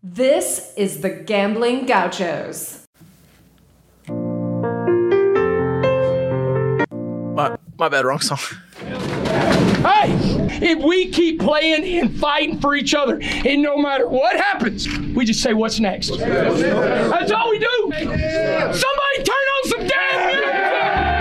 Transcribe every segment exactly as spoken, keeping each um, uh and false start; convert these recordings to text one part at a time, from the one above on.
This is the Gambling Gauchos. My, my bad, wrong song. Hey, if we keep playing and fighting for each other, and no matter what happens, we just say, what's next? That's all we do. Somebody turn on some damn music!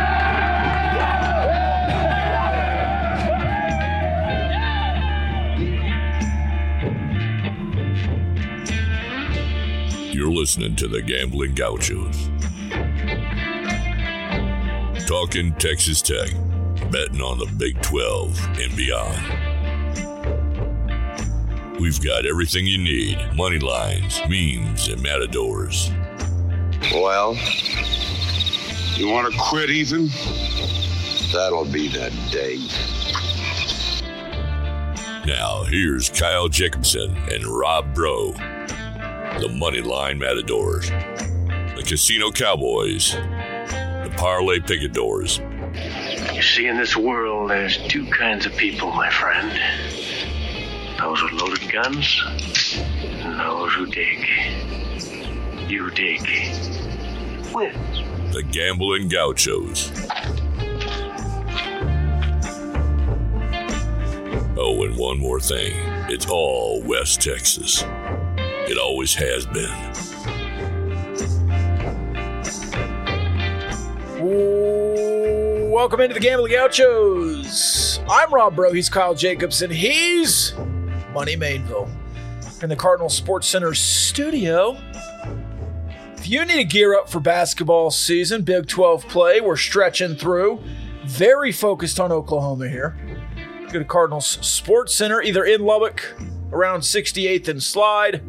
You're listening to the Gambling Gauchos. Talking Texas Tech, betting on the Big twelve and beyond. We've got everything you need, money lines, memes, and matadors. Well, you want to quit, Ethan? That'll be the day. Now, here's Kyle Jacobson and Rob Bro, the Moneyline Matadors, the Casino Cowboys, the Parlay Picadors. You see, in this world, there's two kinds of people, my friend. Those with loaded guns, and those who dig. You dig. Win. The Gambling Gauchos. Oh, and one more thing. It's all West Texas. It always has been. Welcome into the Gambling Gauchos. I'm Rob Bro. He's Kyle Jacobson. He's Money Mainville in the Cardinal Sports Center studio. If you need to gear up for basketball season, Big twelve play, we're stretching through. Very focused on Oklahoma here. Go to Cardinals Sports Center, either in Lubbock, around sixty-eighth and Slide,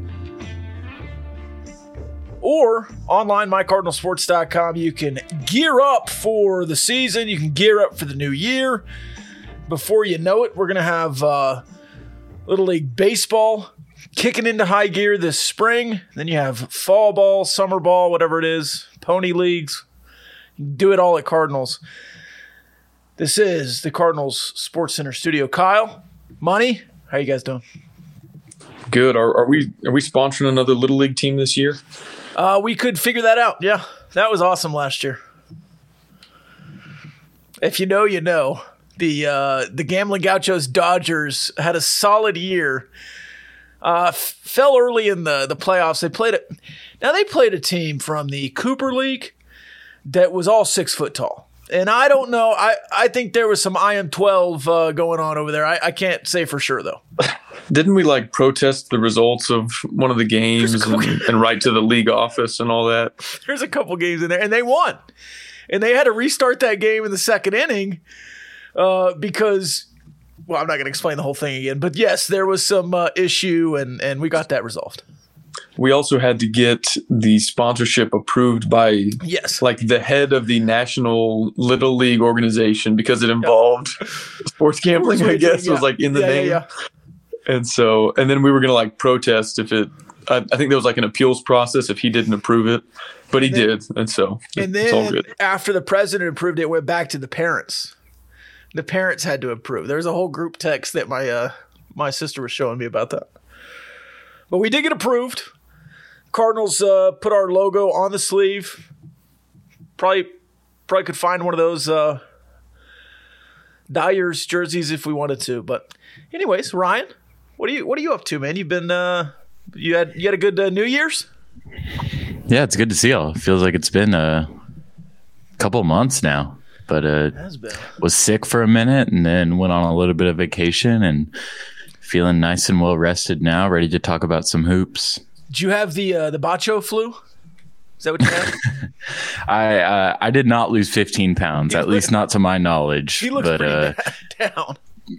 or online, my cardinal sports dot com. You can gear up for the season. You can gear up for the new year. Before you know it, we're going to have uh, Little League Baseball kicking into high gear this spring. Then you have fall ball, summer ball, whatever it is, pony leagues. You can do it all at Cardinals. This is the Cardinals Sports Center studio. Kyle, Money, how you guys doing? Good. Are, are we are we sponsoring another Little League team this year? Uh, we could figure that out. Yeah, that was awesome last year. If you know, you know. The uh, the Gambling Gauchos Dodgers had a solid year. Uh, f- fell early in the, the playoffs. They played it. Now they played a team from the Cooper League that was all six foot tall. And I don't know. I, I think there was some I M twelve uh, going on over there. I, I can't say for sure, though. Didn't we, like, protest the results of one of the games and, and write to the league office and all that? There's a couple games in there, and they won. And they had to restart that game in the second inning uh, because, well, I'm not going to explain the whole thing again. But, yes, there was some uh, issue, and, and we got that resolved. We also had to get the sponsorship approved by, yes, like the head of the National Little League organization because it involved yeah. sports gambling, sports I guess, yeah. was like in the yeah, name. Yeah, yeah. And so, and then we were going to like protest if it, I, I think there was like an appeals process if he didn't approve it, but he then, did. And so and it's then all good. After the president approved it, it went back to the parents. The parents had to approve. There was a whole group text that my, uh, my sister was showing me about that. But we did get approved. Cardinals uh, put our logo on the sleeve. Probably, probably could find one of those uh, Dyers jerseys if we wanted to. But, anyways, Ryan, what are you what are you up to, man? You've been uh, you had you had a good uh, New Year's? Yeah, it's good to see y'all. It feels like it's been a couple of months now, but uh, it has been. Was sick for a minute and then went on a little bit of vacation and feeling nice and well rested now, ready to talk about some hoops. Did you have the uh, the Bacho flu? Is that what you had? I uh, I did not lose fifteen pounds, he at looked, least not to my knowledge. He looks but, pretty uh, bad down.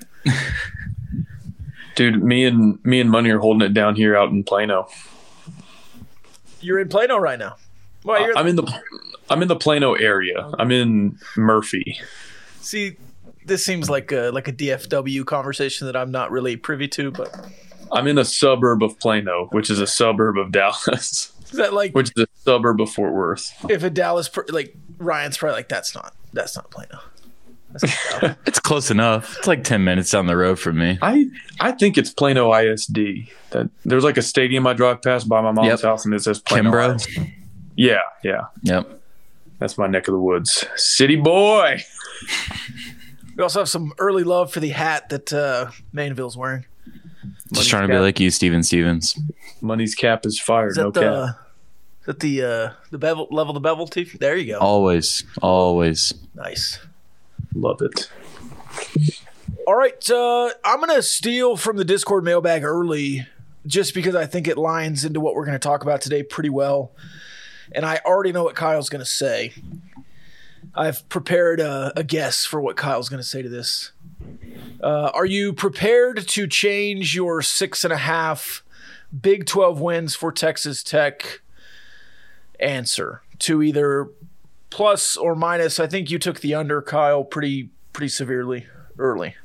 Dude, me and me and Money are holding it down here out in Plano. You're in Plano right now. Well, you're uh, I'm in the I'm in the Plano area. Okay. I'm in Murphy. See, this seems like a, like a D F W conversation that I'm not really privy to, but. I'm in a suburb of Plano, which is a suburb of Dallas. Is that like which is a suburb of Fort Worth? If a Dallas, like Ryan's probably like that's not that's not Plano. It's close enough. It's like ten minutes down the road from me. I I think it's Plano I S D. That there's like a stadium I drive past by my mom's Yep. house, and it says Plano Kimbrough? I S D. Yeah, yeah. Yep. That's my neck of the woods. City boy. We also have some early love for the hat that uh, Mainville's wearing. Just trying to be like you, Steven Stevens. Money's cap is fired. Is that No the cap. is that the uh, the bevel level the bevel teeth? There you go. Always. Always. Nice. Love it. All right, uh, I'm gonna steal from the Discord mailbag early, just because I think it lines into what we're gonna talk about today pretty well, and I already know what Kyle's gonna say. I've prepared a, a guess for what Kyle's gonna say to this. Uh, are you prepared to change your six and a half Big twelve wins for Texas Tech answer to either plus or minus? I think you took the under, Kyle, pretty pretty severely early.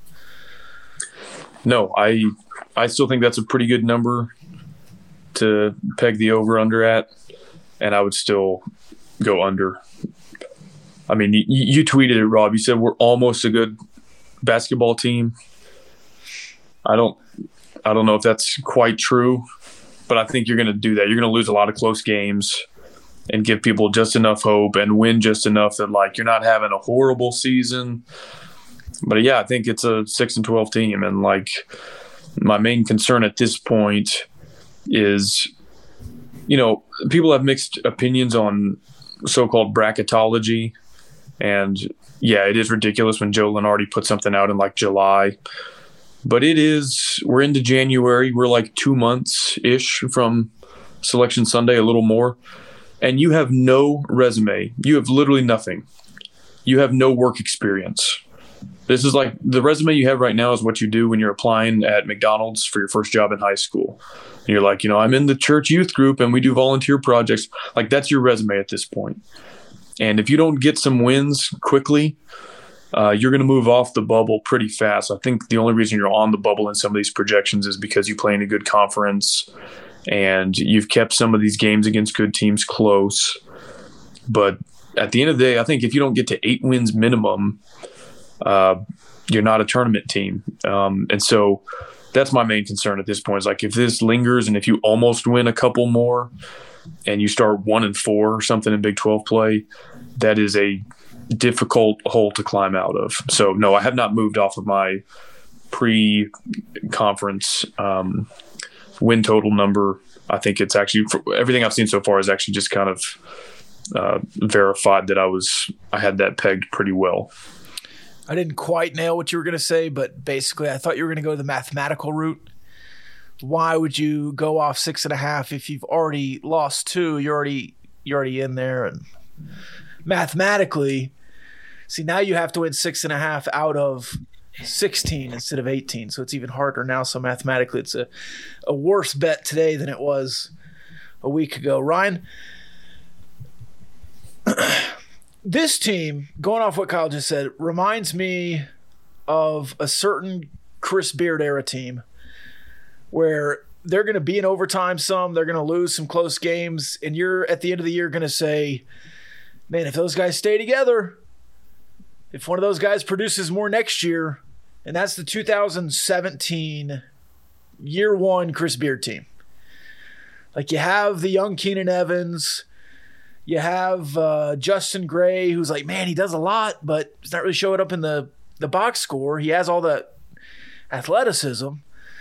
No, I I still think that's a pretty good number to peg the over under at, and I would still go under. I mean, you, you tweeted it, Rob. You said we're almost a good basketball team. I don't I don't know if that's quite true, but I think you're going to do that. You're going to lose a lot of close games and give people just enough hope and win just enough that, like, you're not having a horrible season. But, yeah, I think it's a six and twelve team. And, like, my main concern at this point is, you know, people have mixed opinions on so-called bracketology. And, yeah, it is ridiculous when Joe Lunardi put something out in, like, July. But it is – we're into January. We're, like, two months-ish from Selection Sunday, a little more. And you have no resume. You have literally nothing. You have no work experience. This is like the resume you have right now is what you do when you're applying at McDonald's for your first job in high school. And you're like, you know, I'm in the church youth group and we do volunteer projects. Like, that's your resume at this point. And if you don't get some wins quickly, uh, you're going to move off the bubble pretty fast. I think the only reason you're on the bubble in some of these projections is because you play in a good conference and you've kept some of these games against good teams close. But at the end of the day, I think if you don't get to eight wins minimum, uh, you're not a tournament team. Um, and so that's my main concern at this point is, like, if this lingers and if you almost win a couple more and you start one and four or something in Big twelve play, that is a difficult hole to climb out of. So, no, I have not moved off of my pre-conference um, win total number. I think it's actually, for everything I've seen so far is actually just kind of uh, verified that I was, I had that pegged pretty well. I didn't quite nail what you were going to say, but basically I thought you were going to go the mathematical route. Why would you go off six and a half if you've already lost two? You're already you're already in there, and mathematically, see, now you have to win six and a half out of sixteen instead of eighteen, so it's even harder now. So mathematically, it's a a worse bet today than it was a week ago. Ryan, this team, going off what Kyle just said, reminds me of a certain Chris Beard era team where they're going to be in overtime some, they're going to lose some close games, and you're at the end of the year going to say, man, if those guys stay together, if one of those guys produces more next year, and that's the two thousand seventeen year one Chris Beard team. Like, you have the young Keenan Evans, you have uh, Justin Gray, who's like, man, he does a lot, but he's not really showing up in the, the box score. He has all the athleticism.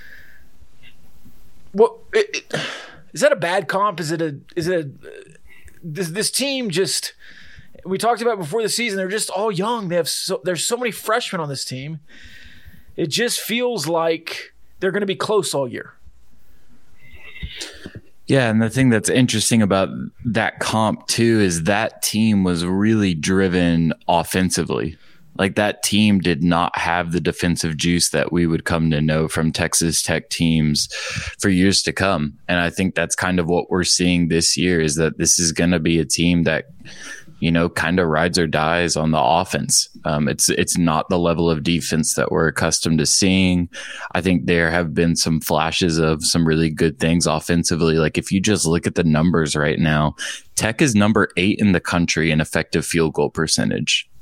What it, it, is that a bad comp? Is it a is it a this this team just, we talked about before the season, they're just all young. They have so, there's so many freshmen on this team. It just feels like they're going to be close all year. Yeah, and the thing that's interesting about that comp too is that team was really driven offensively. Like, that team did not have the defensive juice that we would come to know from Texas Tech teams for years to come. And I think that's kind of what we're seeing this year, is that this is going to be a team that, you know, kind of rides or dies on the offense. Um, it's it's not the level of defense that we're accustomed to seeing. I think there have been some flashes of some really good things offensively. Like, if you just look at the numbers right now, Tech is number eight in the country in effective field goal percentage.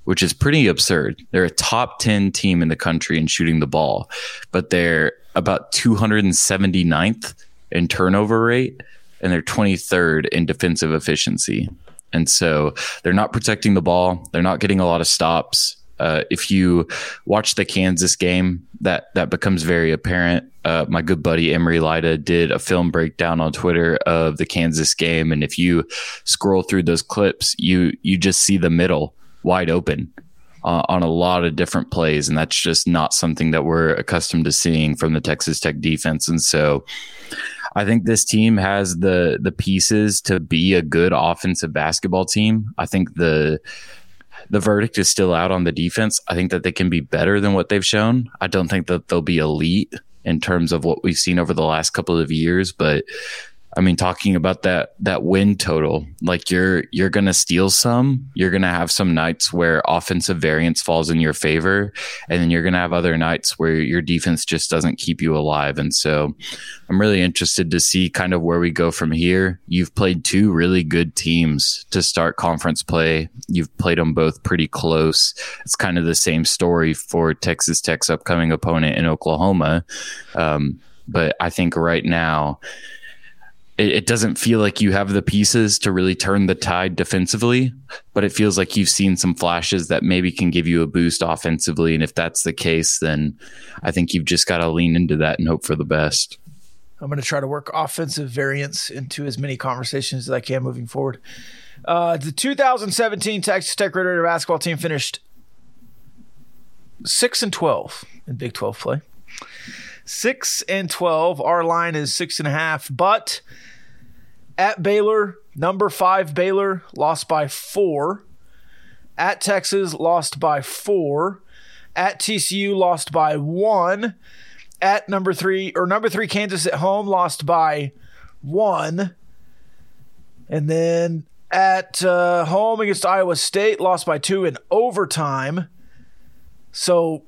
which is pretty absurd. They're a top ten team in the country in shooting the ball, but they're about two hundred seventy-ninth in turnover rate, and they're twenty-third in defensive efficiency. And so they're not protecting the ball. They're not getting a lot of stops. Uh, if you watch the Kansas game, that, that becomes very apparent. Uh, my good buddy Emery Lida did a film breakdown on Twitter of the Kansas game. And if you scroll through those clips, you, you just see the middle wide open uh, on a lot of different plays. And that's just not something that we're accustomed to seeing from the Texas Tech defense. And so I think this team has the the pieces to be a good offensive basketball team. I think the the verdict is still out on the defense. I think that they can be better than what they've shown. I don't think that they'll be elite in terms of what we've seen over the last couple of years, but I mean, talking about that that win total, like you're you're gonna steal some. You're gonna have some nights where offensive variance falls in your favor, and then you're gonna have other nights where your defense just doesn't keep you alive. And so, I'm really interested to see kind of where we go from here. You've played two really good teams to start conference play. You've played them both pretty close. It's kind of the same story for Texas Tech's upcoming opponent in Oklahoma, um, but I think right now, it doesn't feel like you have the pieces to really turn the tide defensively, but it feels like you've seen some flashes that maybe can give you a boost offensively. And if that's the case, then I think you've just got to lean into that and hope for the best. I'm going to try to work offensive variance into as many conversations as I can moving forward. Uh, the two thousand seventeen Texas Tech Red Raider basketball team finished six and twelve in Big twelve play. Six and twelve. Our line is six and a half, but at Baylor, number five Baylor lost by four. At Texas, lost by four. At T C U, lost by one. At number three, or number three Kansas at home, lost by one. And then at uh, home against Iowa State, lost by two in overtime. So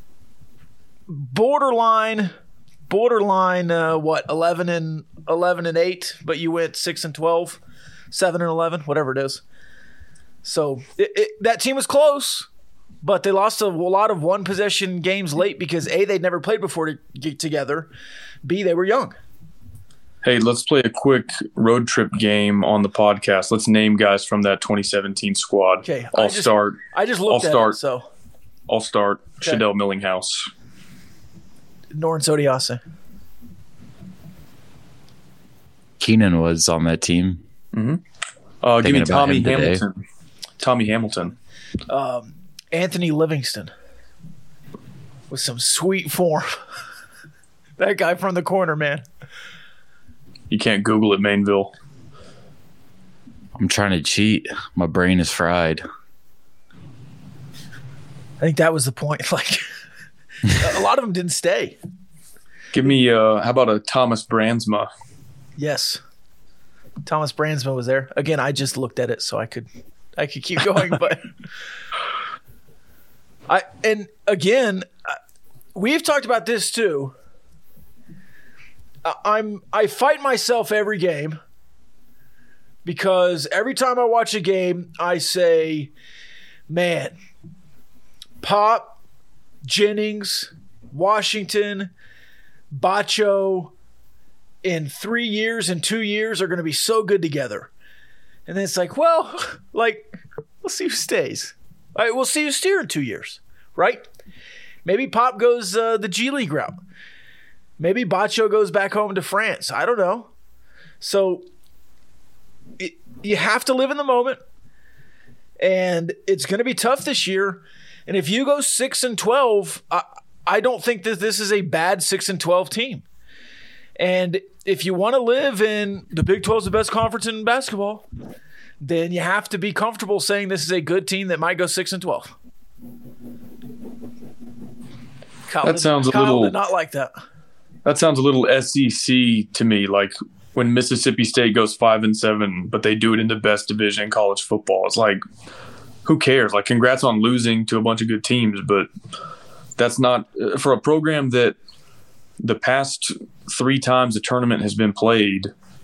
borderline, borderline, uh, what, eleven and eleven and eight, but you went six and twelve, seven and eleven, whatever it is. So it, it, that team was close, but they lost a, a lot of one possession games late because A, they'd never played before to get together. B, they were young. Hey, let's play a quick road trip game on the podcast. Let's name guys from that twenty seventeen squad. Okay, I'll I just, start. I just looked I'll at start. it, so. I'll start. Okay. Shadell Millinghouse. Norris Odiase. Keenan was on that team. Mm-hmm. Uh, give me Thinking about Tommy him today. Hamilton. Tommy Hamilton. Um, Anthony Livingston with some sweet form. That guy from the corner, man. You can't Google it, Mainville. I'm trying to cheat. My brain is fried. I think that was the point. Like, a lot of them didn't stay. Give me, uh, how about a Thomas Brandsma? Yes. Thomas Brandsma was there. Again, I just looked at it so I could I could keep going, but I and again, we've talked about this too. I'm I fight myself every game because every time I watch a game, I say, man, Pop, Jennings, Washington, Bacho, in three years and two years are going to be so good together. And then it's like, well, like, we'll see who stays. All right, we'll see who's steer in two years, right? Maybe Pop goes uh, the G League route. Maybe Bacho goes back home to France. I don't know. So it, you have to live in the moment. And it's going to be tough this year. And if you go six and twelve, I, I don't think that this is a bad six and twelve team. And if you want to live in the Big twelve is the best conference in basketball, then you have to be comfortable saying this is a good team that might go six and twelve. Kyle That did, sounds a Kyle little- did not like that. That sounds a little S E C to me, like when Mississippi State goes five and seven, but they do it in the best division in college football. It's like, who cares? Like, congrats on losing to a bunch of good teams, but that's not for a program that the past three times the tournament has been played,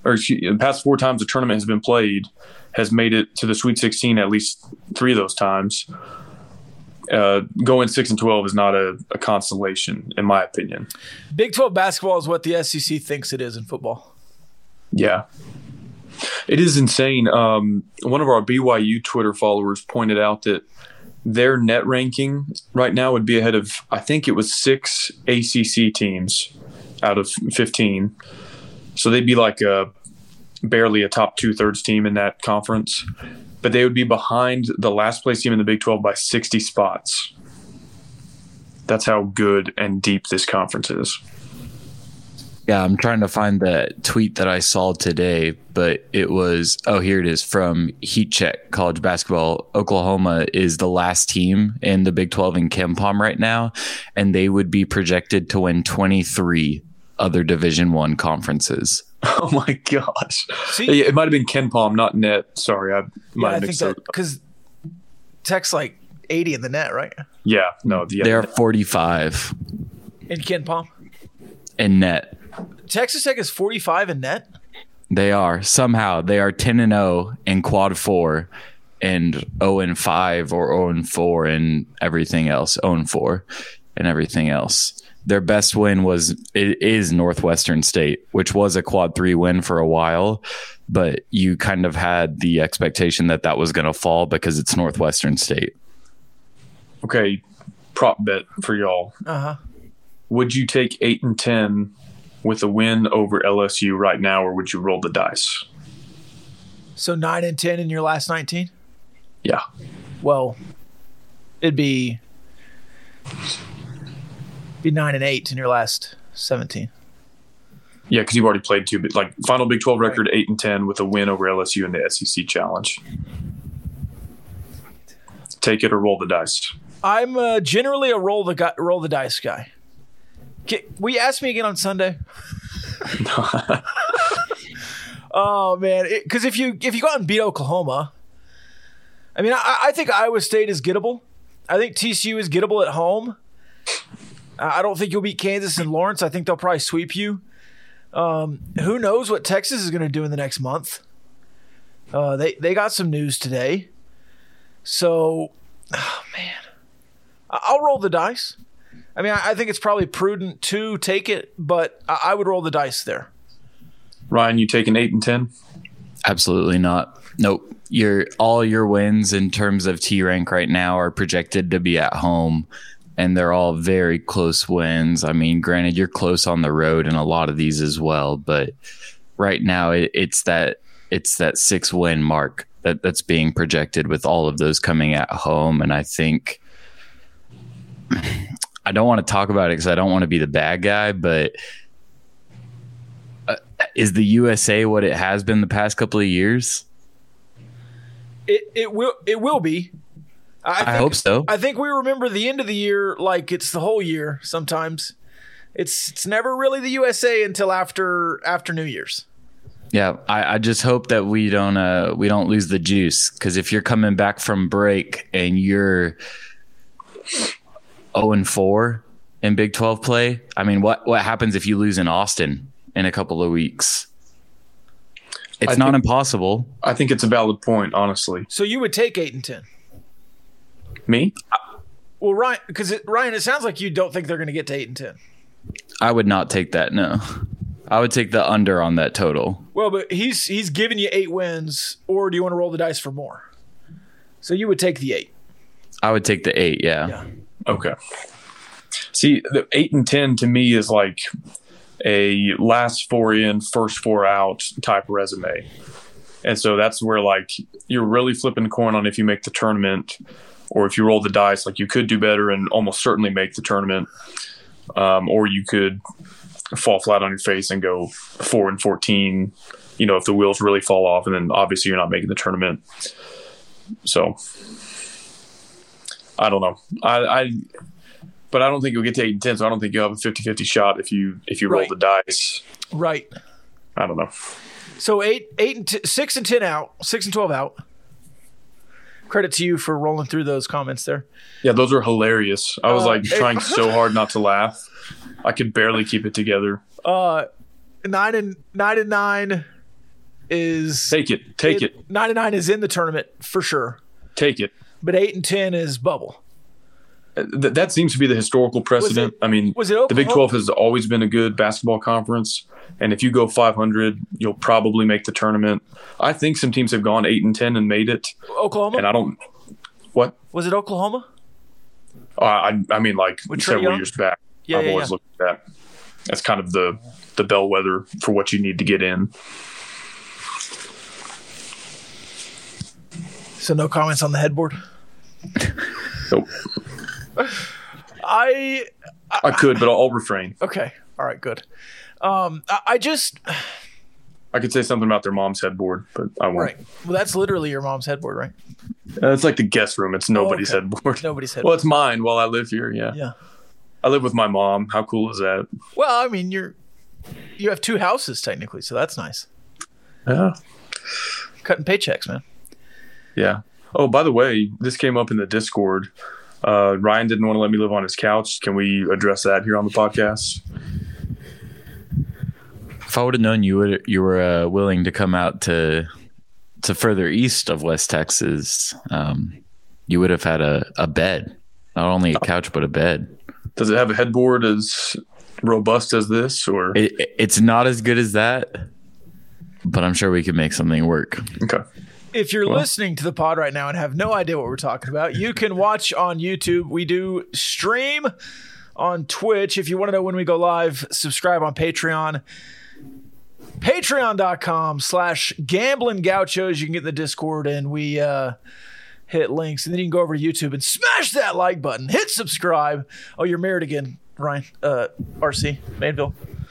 or excuse, the past four times the tournament has been played, has made it to the Sweet sixteen at least three of those times. Uh, going six and twelve is not a, a consolation, in my opinion. Big twelve basketball is what the S E C thinks it is in football. Yeah. It is insane. Um, one of our B Y U Twitter followers pointed out that their net ranking right now would be ahead of, I think it was six A C C teams out of fifteen. So they'd be like a, barely a top two-thirds team in that conference. But they would be behind the last place team in the Big twelve by sixty spots. That's how good and deep this conference is. Yeah, I'm trying to find the tweet that I saw today, but it was, oh, here it is from Heat Check College Basketball. Oklahoma is the last team in the Big twelve in KenPom right now, and they would be projected to win twenty-three other Division One conferences. Oh my gosh! See, it might have been KenPom, not net. Sorry, I might yeah, have I mixed think up. that because Tech's like eighty in the net, right? Yeah, no, the They're forty-five In KenPom, in net. Texas Tech is forty-five in net. They are somehow they are ten and zero in quad four, and zero and five or zero and four in everything else. Zero and four and everything else. Their best win was it is Northwestern State, which was a quad three win for a while, but you kind of had the expectation that that was going to fall because it's Northwestern State. Okay, prop bet for y'all. Uh huh. Would you take eight and ten with a win over L S U right now, or would you roll the dice? So nine and ten in your last nineteen. Yeah. Well, it'd be be nine and eight in your last seventeen. Yeah, because you've already played two, but like final Big twelve record, right. eight and ten with a win over L S U in the S E C Challenge. Take it or roll the dice. I'm uh, generally a roll the guy, roll the dice guy. Can, will you ask me again on Sunday? Oh man, because if you if you go out and beat Oklahoma, I mean, I, I think Iowa State is gettable. I think T C U is gettable at home. I don't think you'll beat Kansas and Lawrence. I think they'll probably sweep you. Um, who knows what Texas is going to do in the next month? Uh, they they got some news today, so oh man, I'll roll the dice. I mean, I, I think it's probably prudent to take it, but I, I would roll the dice there. Ryan, you taking eight and ten? Absolutely not. Nope. Your all your wins in terms of T rank right now are projected to be at home, and they're all very close wins. I mean, granted, you're close on the road in a lot of these as well, but right now it, it's that it's that six win mark that, that's being projected with all of those coming at home, and I think I don't want to talk about it because I don't want to be the bad guy, but uh, is the U S A what it has been the past couple of years? It it will it will be. I, think, I hope so. I think we remember the end of the year like it's the whole year. Sometimes it's it's never really the U S A until after after New Year's. Yeah, I, I just hope that we don't uh, we don't lose the juice, because if you're coming back from break and you're zero and four in Big twelve play, I mean, what what happens if you lose in Austin in a couple of weeks? It's I not think, impossible. I think it's a valid point, honestly. So you would take eight and ten. Me? Well, Ryan, because Ryan, it sounds like you don't think they're going to get to eight and ten. I would not take that. No, I would take the under on that total. Well, but he's he's giving you eight wins, or do you want to roll the dice for more? So you would take the eight. I would take the eight. Yeah. Yeah. Okay. See, the eight and ten to me is like a last four in, first four out type resume. And so that's where like you're really flipping the coin on if you make the tournament, or if you roll the dice, like you could do better and almost certainly make the tournament. Um, or you could fall flat on your face and go four and fourteen, you know, if the wheels really fall off, and then obviously you're not making the tournament. So I don't know. I, I but I don't think you'll get to eight and ten, so I don't think you'll have a fifty-fifty shot if you if you roll Right. the dice. Right. I don't know. So eight, eight and t- six and ten out, six and twelve out. Credit to you for rolling through those comments there. Yeah, those are hilarious. I was Uh, like trying so hard not to laugh. I could barely keep it together. Uh, nine and nine and nine, is Take it. Take it. it. nine and nine is in the tournament for sure. Take it. But eight and ten is bubble. Th- that seems to be the historical precedent. it, I mean, was it the Big twelve has always been a good basketball conference. And if you go five hundred, you'll probably make the tournament. I think some teams have gone eight and ten and made it. Oklahoma? And I don't – what? Was it Oklahoma? Uh, I I mean, like With several Trae years back. Yeah, I've yeah, always yeah. looked at that. That's kind of the, the bellwether for what you need to get in. So no comments on the headboard? Nope. I, I I could, but I'll, I'll refrain. Okay. All right, good. Um, I, I just I could say something about their mom's headboard, but I won't. right. Well, that's literally your mom's headboard, right? Uh, it's like the guest room. It's nobody's Oh, okay. headboard. Nobody's headboard. Well, it's mine while I live here, yeah. Yeah. I live with my mom. How cool is that? Well, I mean, you're you have two houses technically, so that's nice. Yeah. Cutting paychecks, man. Yeah. Oh, by the way, this came up in the Discord. Uh, Ryan didn't want to let me live on his couch. Can we address that here on the podcast? If I would have known you would you were uh, willing to come out to to further east of West Texas, um, you would have had a, a bed, not only a couch but a bed. Does it have a headboard as robust as this, or It, it's not as good as that, but I'm sure we could make something work. okay? If you're Well. listening to the pod right now and have no idea what we're talking about, you can watch on YouTube. We do stream on Twitch. If you want to know when we go live, subscribe on Patreon. Patreon.com slash Gambling Gauchos. You can get in the Discord and we uh, hit links. And then you can go over to YouTube and smash that like button. Hit subscribe. Oh, you're married again, Ryan. Uh, R C, Mainville.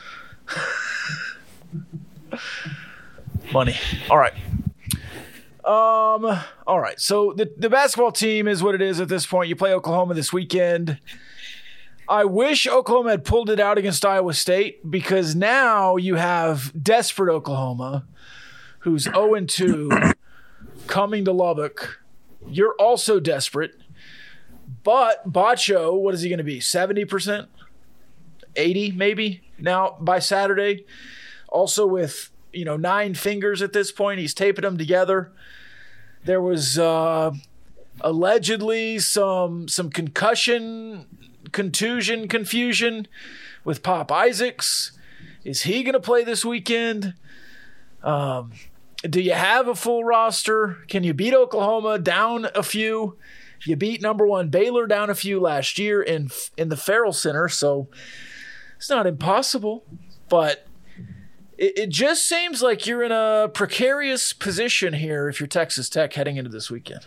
Money. All right. Um. All right. So the, the basketball team is what it is at this point. You play Oklahoma this weekend. I wish Oklahoma had pulled it out against Iowa State because now you have desperate Oklahoma, who's oh and two, coming to Lubbock. You're also desperate. But Bacho, what is he going to be? seventy percent? eighty maybe? Now by Saturday. Also with, you know, nine fingers at this point. He's taping them together. There was uh, allegedly some some concussion, contusion, confusion with Pop Isaacs. Is he going to play this weekend? Um, do you have a full roster? Can you beat Oklahoma down a few? You beat number one Baylor down a few last year in in the Farrell Center, so it's not impossible. But it, it just seems like you're in a precarious position here if you're Texas Tech heading into this weekend.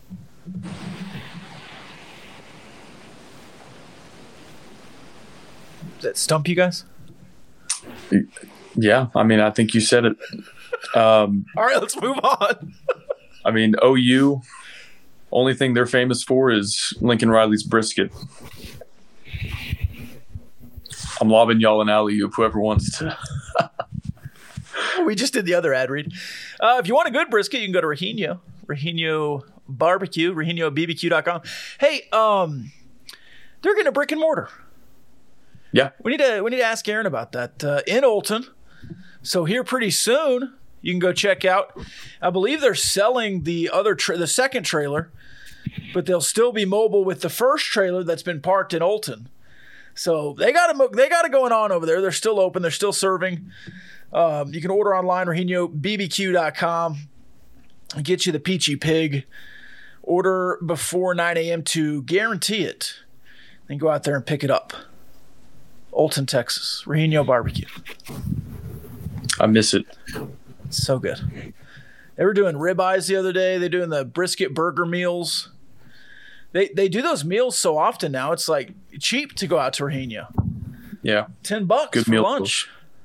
Does that stump you guys? Yeah, I mean, I think you said it. Um, All right, let's move on. I mean, O U, only thing they're famous for is Lincoln Riley's brisket. I'm lobbing y'all an alley-oop, whoever wants to. We just did the other ad read. Uh, if you want a good brisket, you can go to Rahino. Rahino Barbecue, Rahino B B Q dot com. Hey, um, they're getting a brick and mortar. Yeah. We need to we need to ask Aaron about that uh, in Olton. So here pretty soon, you can go check out. I believe they're selling the other tra- the second trailer, but they'll still be mobile with the first trailer that's been parked in Olton. So they got it they got it going on over there. They're still open. They're still serving. Um, you can order online, Rahino B B Q dot com. Get you the peachy pig. Order before nine a.m. to guarantee it. Then go out there and pick it up. Olton, Texas. Rahino Barbecue. I miss it. It's so good. They were doing ribeyes the other day. They're doing the brisket burger meals. They they do those meals so often now. It's like cheap to go out to Rahino. Yeah. Ten bucks Good for meal lunch.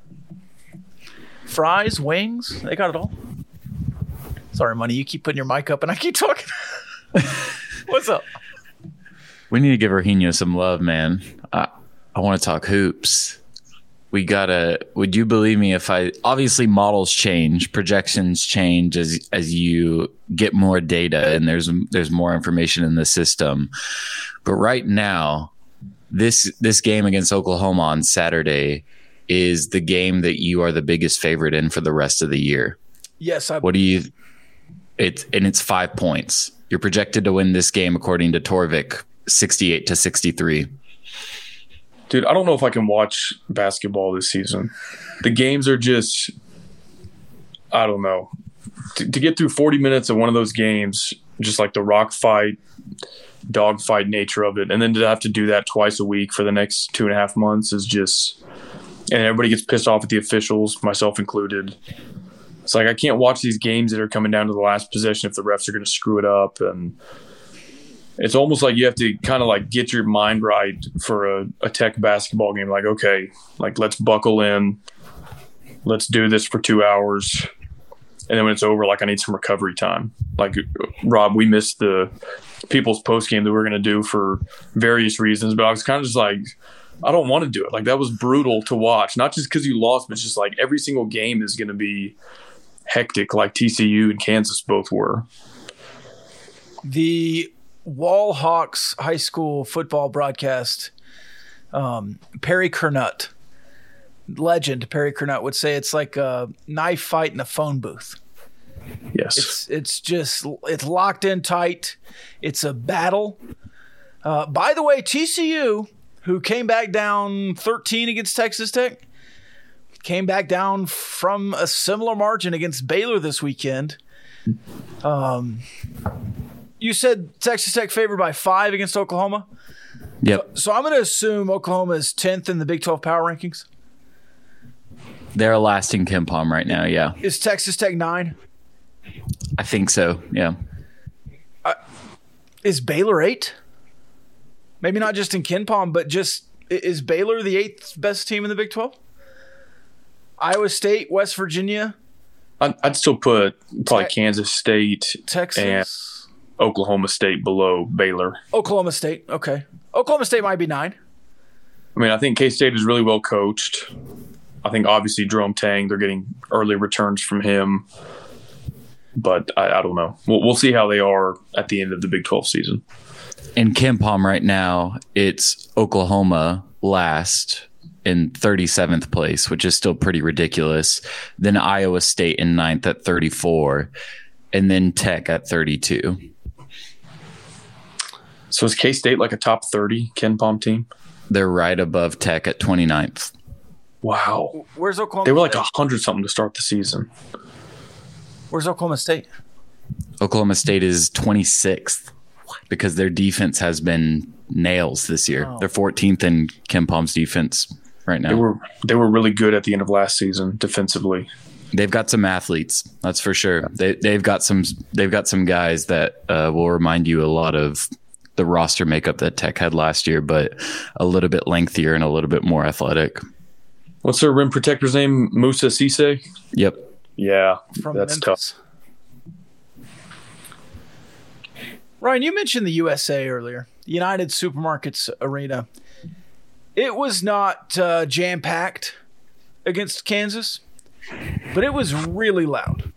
Fries, wings, they got it all. Sorry, Money, you keep putting your mic up and I keep talking. What's up? We need to give Rahino some love, man. I, I want to talk hoops. We gotta. Would you believe me if I? Obviously, models change, projections change as as you get more data and there's there's more information in the system. But right now, this this game against Oklahoma on Saturday is the game that you are the biggest favorite in for the rest of the year. Yes, I. What do you? It's and it's five points. You're projected to win this game according to Torvik, sixty-eight to sixty-three. Dude, I don't know if I can watch basketball this season. The games are just, I don't know. To, to get through forty minutes of one of those games, just like the rock fight, dog fight nature of it, and then to have to do that twice a week for the next two and a half months is just, and everybody gets pissed off at the officials, myself included. It's like I can't watch these games that are coming down to the last possession if the refs are going to screw it up, and it's almost like you have to kind of like get your mind right for a, a Tech basketball game. Like, okay, like let's buckle in. Let's do this for two hours. And then when it's over, like I need some recovery time. Like, Rob, we missed the People's post game that we were going to do for various reasons. But I was kind of just like, I don't want to do it. Like, that was brutal to watch. Not just because you lost, but it's just like every single game is going to be hectic like T C U and Kansas both were. The Wall Hawks high school football broadcast, um, Perry Kernut, legend Perry Kernut, would say it's like a knife fight in a phone booth. Yes. It's it's just, it's locked in tight. It's a battle. Uh, by the way, T C U, who came back down thirteen against Texas Tech, came back down from a similar margin against Baylor this weekend. Um, you said Texas Tech favored by five against Oklahoma? Yep. So, so I'm going to assume Oklahoma is tenth in the Big twelve power rankings. They're last in KenPom right now, yeah. Is Texas Tech nine? I think so, yeah. Uh, is Baylor eight? Maybe not just in KenPom, but just is Baylor the eighth best team in the Big twelve? Iowa State, West Virginia. I'd, I'd still put probably Te- Kansas State, Texas, and Oklahoma State below Baylor. Oklahoma State, okay. Oklahoma State might be nine. I mean, I think K-State is really well coached. I think obviously Jerome Tang, they're getting early returns from him. But I, I don't know. We'll, we'll see how they are at the end of the Big twelve season. In KenPom right now, it's Oklahoma last in thirty-seventh place, which is still pretty ridiculous. Then Iowa State in ninth at thirty-four, and then Tech at thirty-two. So is K-State like a top thirty KenPom team? They're right above Tech at twenty-ninth. Wow. Where's Oklahoma They were like State? one hundred something to start the season. Where's Oklahoma State? Oklahoma State is twenty-sixth because their defense has been nails this year. Oh. They're fourteenth in KenPom's defense right now. They were they were really good at the end of last season defensively. They've got some athletes, that's for sure. They they've got some they've got some guys that uh, will remind you a lot of the roster makeup that Tech had last year, but a little bit lengthier and a little bit more athletic. What's their rim protector's name? Musa Cisse? Yep. Yeah, From that's Memphis. tough. Ryan, you mentioned the U S A earlier, United Supermarkets Arena. It was not uh, jam-packed against Kansas, but it was really loud.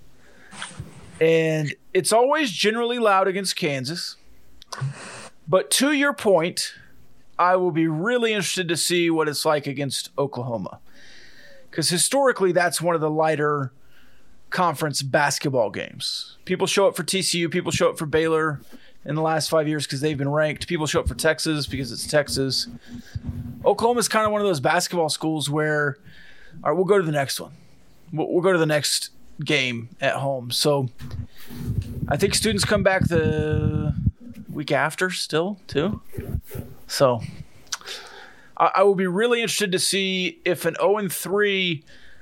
And it's always generally loud against Kansas. But to your point, I will be really interested to see what it's like against Oklahoma. Because historically, that's one of the lighter conference basketball games. People show up for T C U. People show up for Baylor in the last five years because they've been ranked. People show up for Texas because it's Texas. Oklahoma's kind of one of those basketball schools where, all right, we'll go to the next one. We'll, we'll go to the next game at home. So I think students come back the week after still, too. So I, I will be really interested to see if an oh and three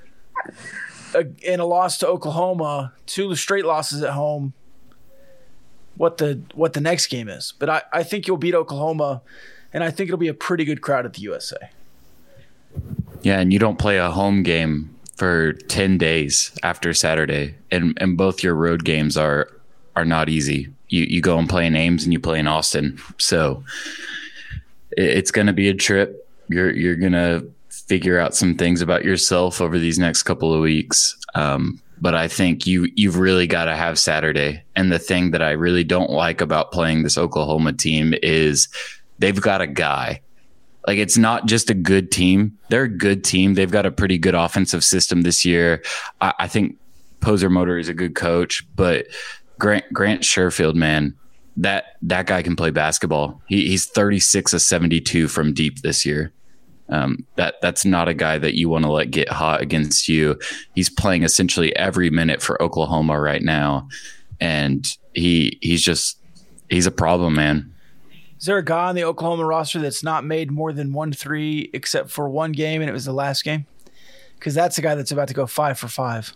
in a loss to Oklahoma, two straight losses at home, what the what the next game is. But I, I think you'll beat Oklahoma, and I think it'll be a pretty good crowd at the U S A. Yeah, and you don't play a home game for ten days after Saturday, and, and both your road games are are not easy. You you go and play in Ames and you play in Austin. So it, it's going to be a trip. You're you're going to figure out some things about yourself over these next couple of weeks. Um, but I think you, you've really got to have Saturday. And the thing that I really don't like about playing this Oklahoma team is they've got a guy. Like, it's not just a good team. They're a good team. They've got a pretty good offensive system this year. I, I think Poser Motor is a good coach, but Grant Grant Sherfield, man, that that guy can play basketball. He, he's thirty-six of seventy-two from deep this year. Um, that that's not a guy that you want to let get hot against you. He's playing essentially every minute for Oklahoma right now, and he he's just he's a problem, man. Is there a guy on the Oklahoma roster that's not made more than one three except for one game, and it was the last game? Because that's the guy that's about to go five for five.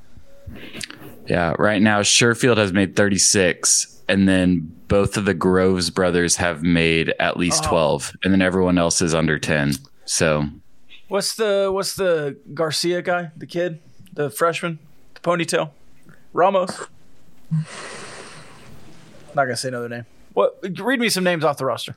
Yeah, right now Sherfield has made thirty-six, and then both of the Groves brothers have made at least oh. twelve, and then everyone else is under ten. So, what's the what's the Garcia guy, the kid, the freshman, the ponytail, Ramos? Not gonna say another name. What? Read me some names off the roster.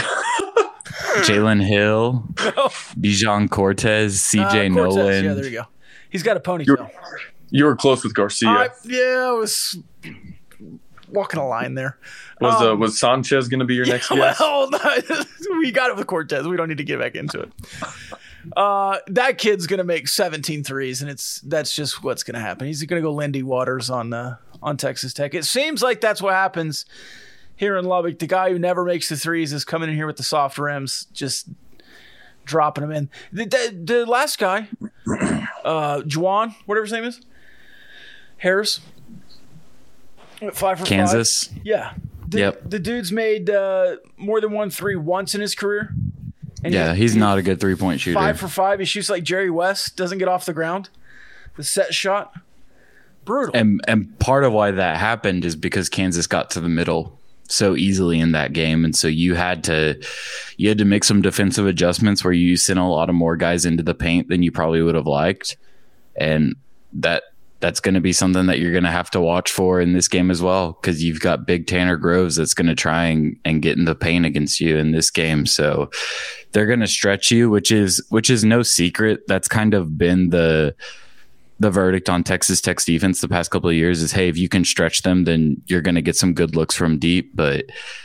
Jalen Hill, no. Bijan Cortez, C J uh, Cortez, Nolan. Yeah, there you go. He's got a ponytail. You're, you were close with Garcia. I, yeah, I was walking a line there. Was um, uh, was Sanchez going to be your next yeah, guess? Well, we got it with Cortez. We don't need to get back into it. Uh, that kid's going to make seventeen threes, and it's that's just what's going to happen. He's going to go Lindy Waters on uh, on Texas Tech. It seems like that's what happens here in Lubbock. The guy who never makes the threes is coming in here with the soft rims, just dropping them in. The, the, the last guy, uh, Juwan, whatever his name is, Harris, five for Kansas. five. Yeah. The, yep. The dude's made uh, more than one three once in his career. And yeah, he's, he's not a good three-point shooter. Five for five. He shoots like Jerry West. Doesn't get off the ground. The set shot. Brutal. And and part of why that happened is because Kansas got to the middle so easily in that game, and so you had to you had to make some defensive adjustments where you sent a lot of more guys into the paint than you probably would have liked, and that that's going to be something that you're going to have to watch for in this game as well, because you've got big Tanner Groves that's going to try and, and get in the paint against you in this game. So they're going to stretch you, which is which is no secret. That's kind of been the the verdict on Texas Tech's defense the past couple of years is, hey, if you can stretch them, then you're going to get some good looks from deep, but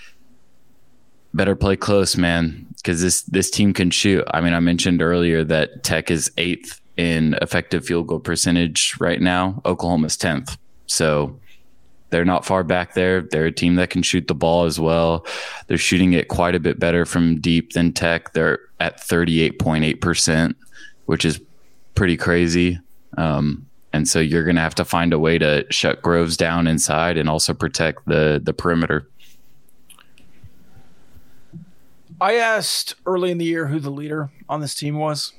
better play close, man, because this this team can shoot. I mean, I mentioned earlier that Tech is eighth in effective field goal percentage right now. Oklahoma's tenth. So they're not far back there. They're a team that can shoot the ball as well. They're shooting it quite a bit better from deep than Tech. They're at thirty-eight point eight percent, which is pretty crazy. Um, and so you're going to have to find a way to shut Groves down inside and also protect the, the perimeter. I asked early in the year who the leader on this team was.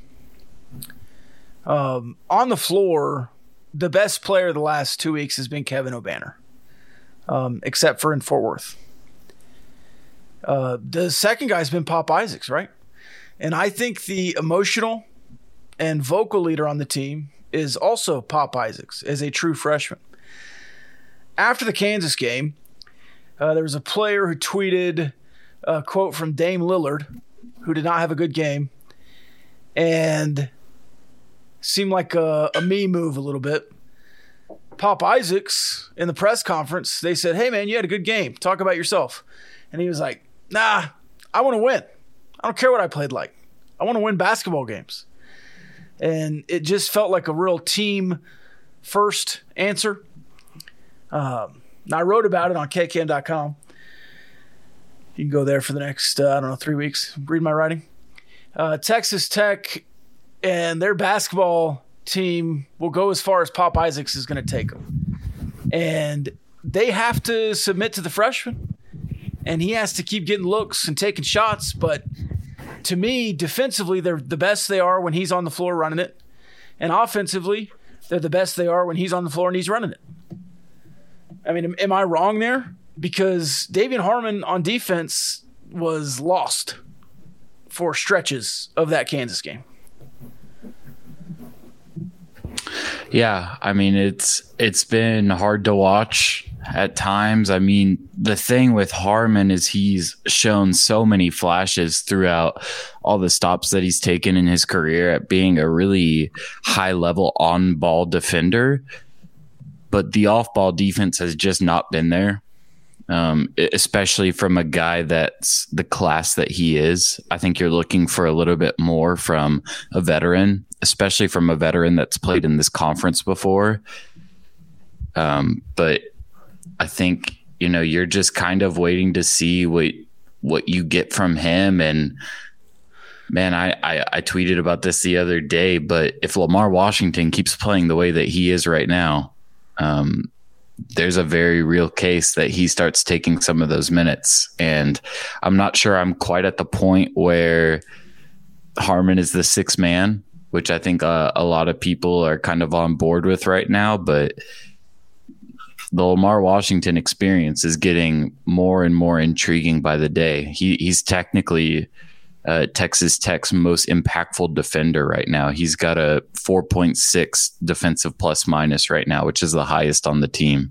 Um, on the floor, the best player the last two weeks has been Kevin O'Banner, um, except for in Fort Worth. Uh, the second guy's been Pop Isaacs, right? And I think the emotional and vocal leader on the team is also Pop Isaacs as a true freshman. After the Kansas game, uh, there was a player who tweeted a quote from Dame Lillard, who did not have a good game, and seemed like a, a me move a little bit. Pop Isaacs, in the press conference, they said, hey, man, you had a good game. Talk about yourself. And he was like, nah, I want to win. I don't care what I played like. I want to win basketball games. And it just felt like a real team-first answer. Um, I wrote about it on K K M dot com. You can go there for the next, uh, I don't know, three weeks. Read my writing. Uh, Texas Tech and their basketball team will go as far as Pop Isaacs is going to take them. And they have to submit to the freshman. And he has to keep getting looks and taking shots. But to me, defensively, they're the best they are when he's on the floor running it. And offensively, they're the best they are when he's on the floor and he's running it. I mean, am, am I wrong there? Because Davian Harmon on defense was lost for stretches of that Kansas game. Yeah, I mean, it's it's been hard to watch at times. I mean, the thing with Harmon is he's shown so many flashes throughout all the stops that he's taken in his career at being a really high-level on-ball defender, but the off-ball defense has just not been there. Um, especially from a guy that's the class that he is. I think you're looking for a little bit more from a veteran, especially from a veteran that's played in this conference before. Um, but I think, you know, you're just kind of waiting to see what what you get from him. And man, I, I, I tweeted about this the other day, but if Lamar Washington keeps playing the way that he is right now, um, there's a very real case that he starts taking some of those minutes. And I'm not sure I'm quite at the point where Harmon is the sixth man, which I think uh, a lot of people are kind of on board with right now, but the Lamar Washington experience is getting more and more intriguing by the day. He he's technically uh, Texas Tech's most impactful defender right now. He's got a four point six defensive plus minus right now, which is the highest on the team.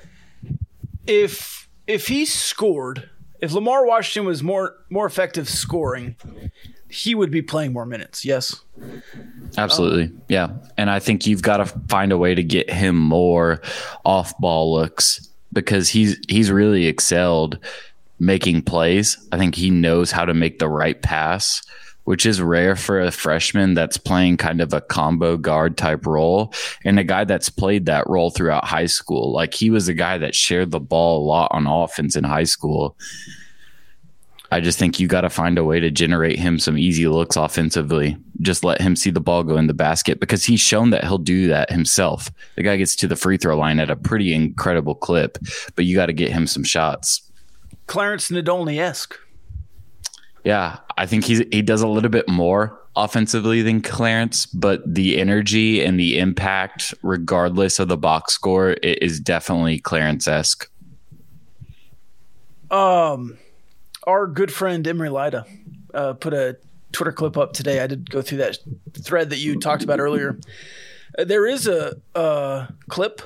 If if he scored, if Lamar Washington was more more effective scoring, he would be playing more minutes. Yes. Absolutely. Yeah. And I think you've got to find a way to get him more off ball looks because he's, he's really excelled making plays. I think he knows how to make the right pass, which is rare for a freshman that's playing kind of a combo guard type role and a guy that's played that role throughout high school. Like he was a guy that shared the ball a lot on offense in high school. I just think you got to find a way to generate him some easy looks offensively. Just let him see the ball go in the basket because he's shown that he'll do that himself. The guy gets to the free throw line at a pretty incredible clip, but you got to get him some shots. Clarence Nadolny-esque. Yeah, I think he's, he does a little bit more offensively than Clarence, but the energy and the impact, regardless of the box score, it is definitely Clarence-esque. Um... Our good friend Emery Lida uh, put a Twitter clip up today. I did go through that thread that you talked about earlier. Uh, there is a, a clip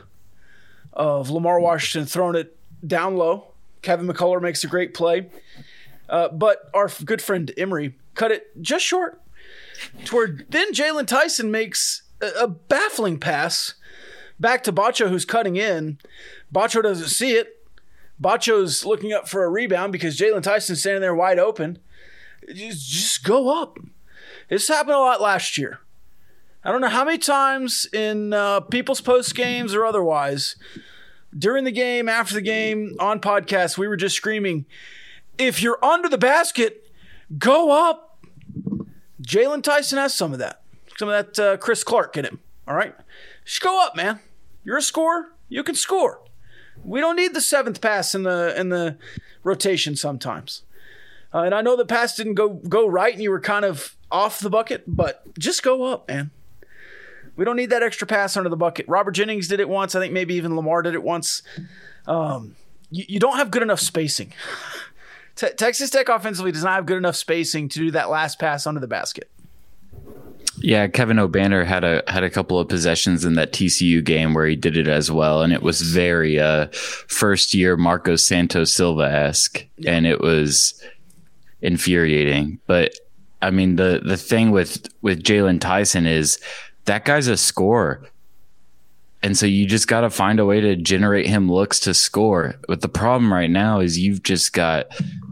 of Lamar Washington throwing it down low. Kevin McCullough makes a great play. Uh, but our good friend Emery cut it just short to where then Jalen Tyson makes a, a baffling pass back to Bacho, who's cutting in. Bacho doesn't see it. Bacho's looking up for a rebound because Jalen Tyson's standing there wide open. Just, just go up. This happened a lot last year. I don't know how many times in uh, people's post games or otherwise, during the game, after the game, on podcasts, we were just screaming, if you're under the basket, go up. Jalen Tyson has some of that. Some of that uh, Chris Clark in him. All right? Just go up, man. You're a scorer. You can score. We don't need the seventh pass in the in the rotation sometimes. Uh, and I know the pass didn't go go right and you were kind of off the bucket, but just go up, man. We don't need that extra pass under the bucket. Robert Jennings did it once. I think maybe even Lamar did it once. Um, you, you don't have good enough spacing. Te- Texas Tech offensively does not have good enough spacing to do that last pass under the basket. Yeah, Kevin O'Banner had a had a couple of possessions in that T C U game where he did it as well, and it was very uh, first year Marcos Santos Silva-esque, yeah. And it was infuriating. But I mean, the the thing with with Jalen Tyson is that guy's a scorer, and so you just got to find a way to generate him looks to score. But the problem right now is you've just got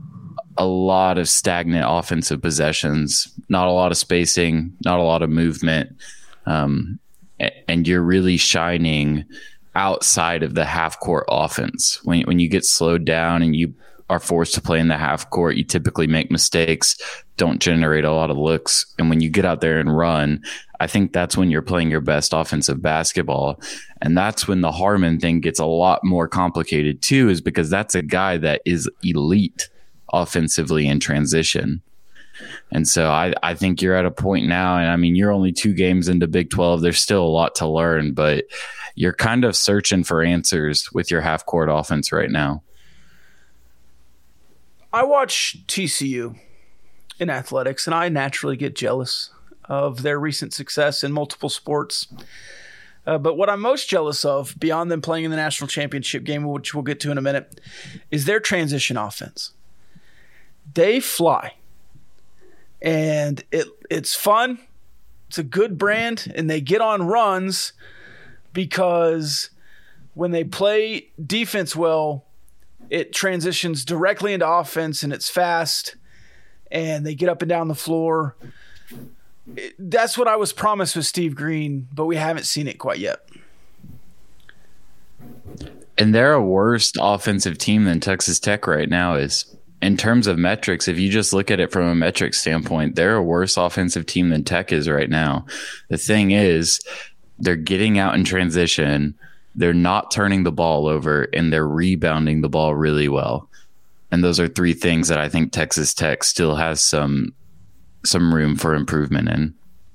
a lot of stagnant offensive possessions, not a lot of spacing, not a lot of movement. Um, and you're really shining outside of the half court offense. When, when you get slowed down and you are forced to play in the half court, you typically make mistakes, don't generate a lot of looks. And when you get out there and run, I think that's when you're playing your best offensive basketball. And that's when the Harmon thing gets a lot more complicated too, is because that's a guy that is elite offensively in transition. And so I, I think you're at a point now, and I mean, you're only two games into Big twelve. There's still a lot to learn, but you're kind of searching for answers with your half court offense right now. I watch T C U in athletics, and I naturally get jealous of their recent success in multiple sports. Uh, but what I'm most jealous of, beyond them playing in the national championship game, which we'll get to in a minute, is their transition offense. They fly, and it it's fun. It's a good brand, and they get on runs because when they play defense well, it transitions directly into offense, and it's fast, and they get up and down the floor. It, that's what I was promised with Steve Green, but we haven't seen it quite yet. And they're a worse offensive team than Texas Tech right now is. In terms of metrics, if you just look at it from a metric standpoint, they're a worse offensive team than Tech is right now. The thing is, they're getting out in transition, they're not turning the ball over, and they're rebounding the ball really well. And those are three things that I think Texas Tech still has some some room for improvement in.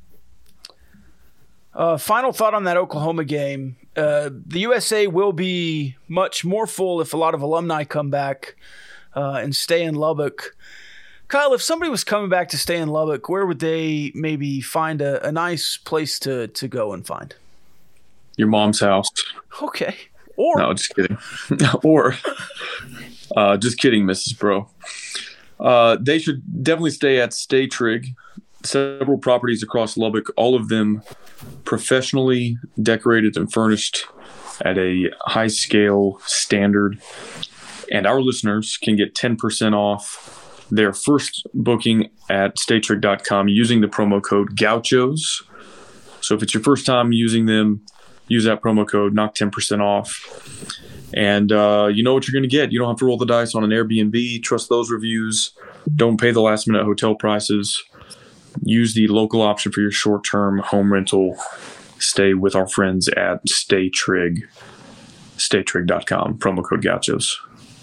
Uh, final thought on that Oklahoma game. Uh, the U S A will be much more full if a lot of alumni come back uh, and stay in Lubbock. Kyle, if somebody was coming back to stay in Lubbock, where would they maybe find a, a nice place to, to go and find? Your mom's house. Okay. Or no, just kidding. or uh, just kidding, Missus Bro. Uh, they should definitely stay at Stay Trig. Several properties across Lubbock, all of them professionally decorated and furnished at a high scale standard. And our listeners can get ten percent off their first booking at stay trig dot com using the promo code Gauchos. So if it's your first time using them, use that promo code, knock ten percent off. And uh, you know what you're going to get. You don't have to roll the dice on an Airbnb. Trust those reviews. Don't pay the last minute hotel prices. Use the local option for your short-term home rental stay with our friends at Stay Trig, stay trig dot com, promo code Gauchos.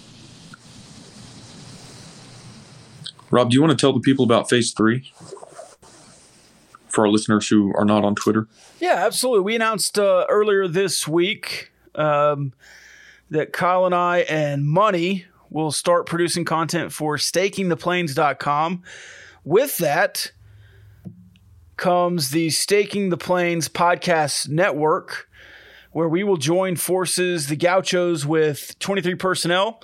Rob, do you want to tell the people about Phase three for our listeners who are not on Twitter? Yeah, absolutely. We announced uh, earlier this week um, that Kyle and I and Money will start producing content for staking the plains dot com. With that comes the Staking the Plains podcast network, where we will join forces, the Gauchos, with twenty-three personnel,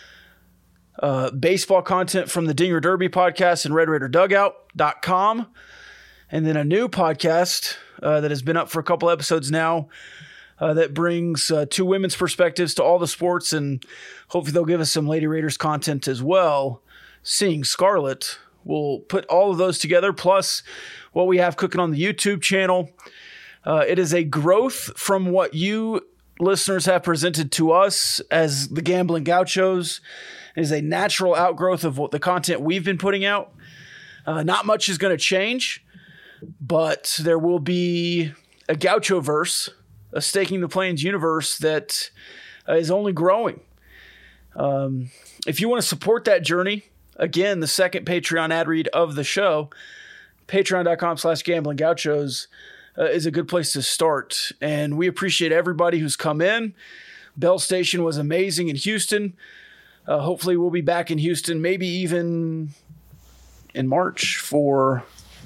uh, baseball content from the Dinger Derby podcast and Red Raider Dugout dot com, and then a new podcast uh, that has been up for a couple episodes now uh, that brings uh, two women's perspectives to all the sports, and hopefully they'll give us some Lady Raiders content as well. Seeing Scarlet, we'll put all of those together, plus what we have cooking on the YouTube channel. Uh, it is a growth from what you listeners have presented to us as the Gambling Gauchos. It is a natural outgrowth of what the content we've been putting out. Uh, not much is going to change, but there will be a Gaucho-verse, a Staking the Plains universe that uh, is only growing. Um, if you want to support that journey, again, the second Patreon ad read of the show, patreon dot com slash gambling gauchos uh, is a good place to start. And we appreciate everybody who's come in. Bell Station was amazing in Houston. Uh, hopefully we'll be back in Houston, maybe even in March for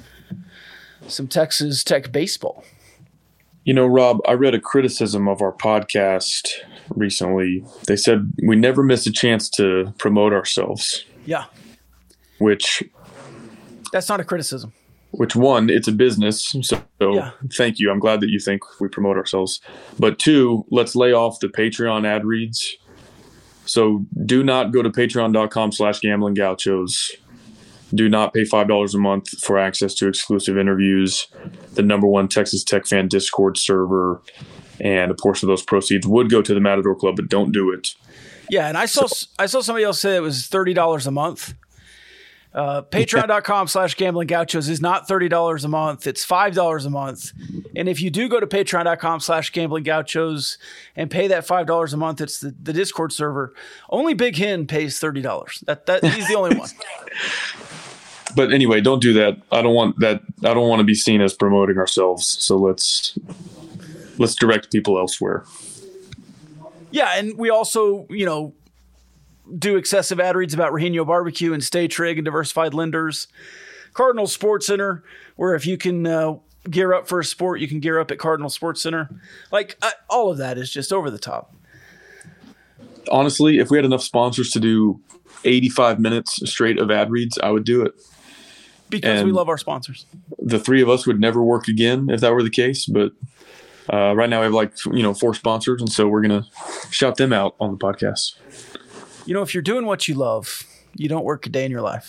some Texas Tech baseball. You know, Rob, I read a criticism of our podcast recently. They said we never miss a chance to promote ourselves. Yeah. Which... That's not a criticism. Which, one, it's a business, so yeah. Thank you. I'm glad that you think we promote ourselves. But two, let's lay off the Patreon ad reads. So do not go to patreon dot com slash gambling gauchos. Do not pay five dollars a month for access to exclusive interviews, the number one Texas Tech fan Discord server, and a portion of those proceeds would go to the Matador Club, but don't do it. Yeah, and I saw So, I saw somebody else say it was thirty dollars a month. Uh, patreon dot com slash gambling gauchos is not thirty dollars a month. It's five dollars a month. And if you do go to patreon dot com slash gambling gauchos and pay that five dollars a month, it's the, the Discord server. Only Big Hen pays thirty dollars. That, that he's the only one. But anyway, don't do that. I don't want that. I don't want to be seen as promoting ourselves. So let's let's direct people elsewhere. Yeah, and we also, you know, do excessive ad reads about Rajinho Barbecue and Stay Trig and Diversified Lenders. Cardinal Sports Center, where if you can uh, gear up for a sport, you can gear up at Cardinal Sports Center. Like, I, all of that is just over the top. Honestly, if we had enough sponsors to do eighty-five minutes straight of ad reads, I would do it. Because and we love our sponsors. The three of us would never work again if that were the case. But uh, right now we have like, you know, four sponsors. And so we're going to shout them out on the podcast. You know, if you're doing what you love, you don't work a day in your life.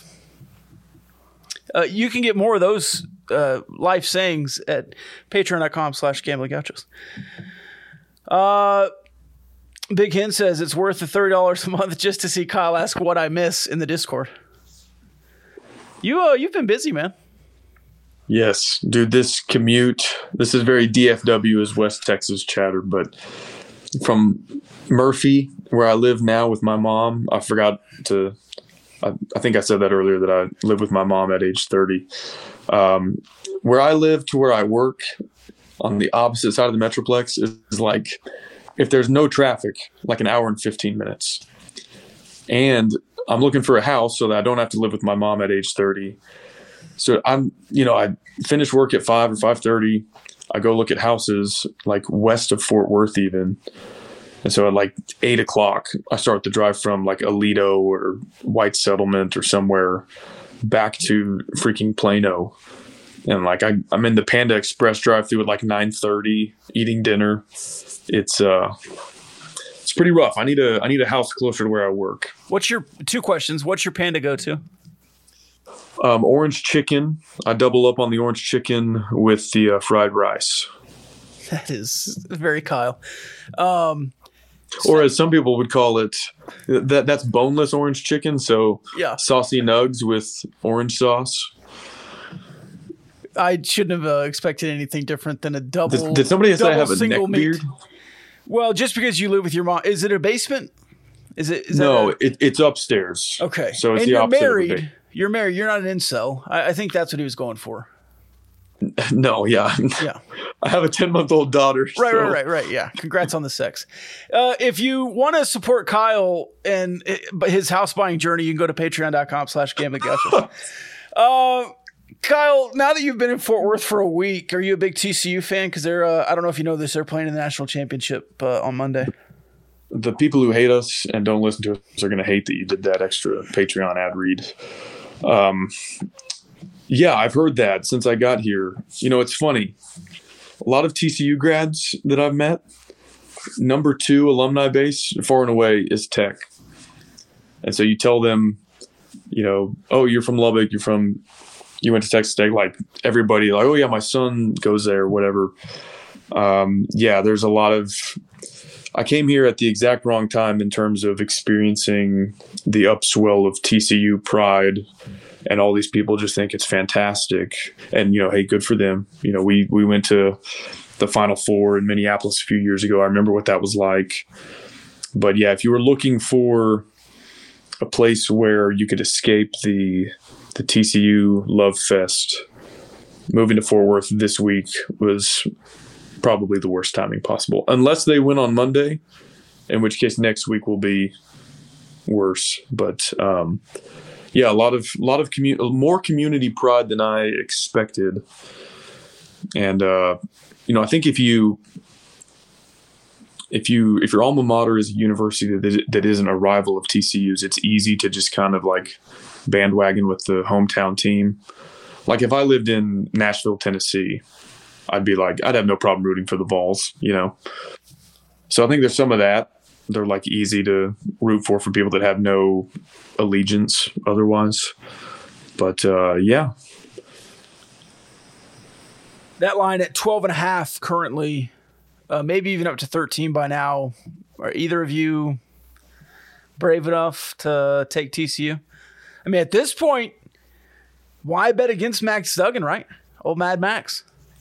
Uh, you can get more of those uh, life sayings at patreon dot com slash gambling gauchos. Uh, Big Hen says it's worth the thirty dollars a month just to see Kyle ask what I miss in the Discord. You, uh, you've been busy, man. Yes, dude, this commute, this is very D F W as West Texas chatter, but from Murphy, where I live now with my mom, I forgot to, I, I think I said that earlier that I live with my mom at age thirty. Um, where I live to where I work on the opposite side of the Metroplex is, is like, if there's no traffic, like an hour and fifteen minutes. And I'm looking for a house so that I don't have to live with my mom at age thirty. So I'm, you know, I finish work at five or five thirty. I go look at houses like west of Fort Worth even. And so at like eight o'clock, I start the drive from like Aledo or White Settlement or somewhere back to freaking Plano. And like I, I'm in the Panda Express drive through at like nine thirty, eating dinner. It's uh, it's pretty rough. I need a I need a house closer to where I work. What's your two questions? What's your Panda go to? Um, orange chicken. I double up on the orange chicken with the uh, fried rice. That is very Kyle. Um, or as some people would call it, that that's boneless orange chicken. So yeah. Saucy nugs with orange sauce. I shouldn't have uh, expected anything different than a double. Did, did somebody say I have a neck meat. beard? Well, just because you live with your mom, is it a basement? Is it? Is no, that a, it, it's upstairs. Okay, so it's and the you're opposite married. Of a You're married. You're not an incel. I, I think that's what he was going for. No, yeah, yeah. I have a ten-month-old daughter. Right, so. right, right, right. Yeah. Congrats on the sex. Uh, if you want to support Kyle and his house buying journey, you can go to patreon dot com slash gambling gauchos. uh, Kyle, now that you've been in Fort Worth for a week, are you a big T C U fan? Because they're, uh, I don't know if you know this, they're playing in the national championship uh, on Monday. The people who hate us and don't listen to us are going to hate that you did that extra Patreon ad read. Um, yeah, I've heard that since I got here. You know, it's funny. A lot of T C U grads that I've met, number two alumni base far and away is Tech. And so you tell them, you know, oh, you're from Lubbock, you're from, you went to Texas Tech, like everybody, like, oh yeah, my son goes there, whatever. Um, yeah, there's a lot of, I came here at the exact wrong time in terms of experiencing the upswell of T C U pride, and all these people just think it's fantastic. And, you know, hey, good for them. You know, we, we went to the Final Four in Minneapolis a few years ago. I remember what that was like. But yeah, if you were looking for a place where you could escape the the T C U love fest, moving to Fort Worth this week was probably the worst timing possible, unless they win on Monday, in which case next week will be worse. But um, yeah, a lot of a lot of commu- more community pride than I expected, and uh, you know, I think if you if you if your alma mater is a university that that isn't a rival of T C U's, it's easy to just kind of like bandwagon with the hometown team. Like if I lived in Nashville, Tennessee, I'd be like, I'd have no problem rooting for the Vols, you know? So I think there's some of that. They're like easy to root for for people that have no allegiance otherwise. But uh, yeah. That line at twelve and a half currently, uh, maybe even up to thirteen by now. Are either of you brave enough to take T C U? I mean, at this point, why bet against Max Duggan, right? Old Mad Max.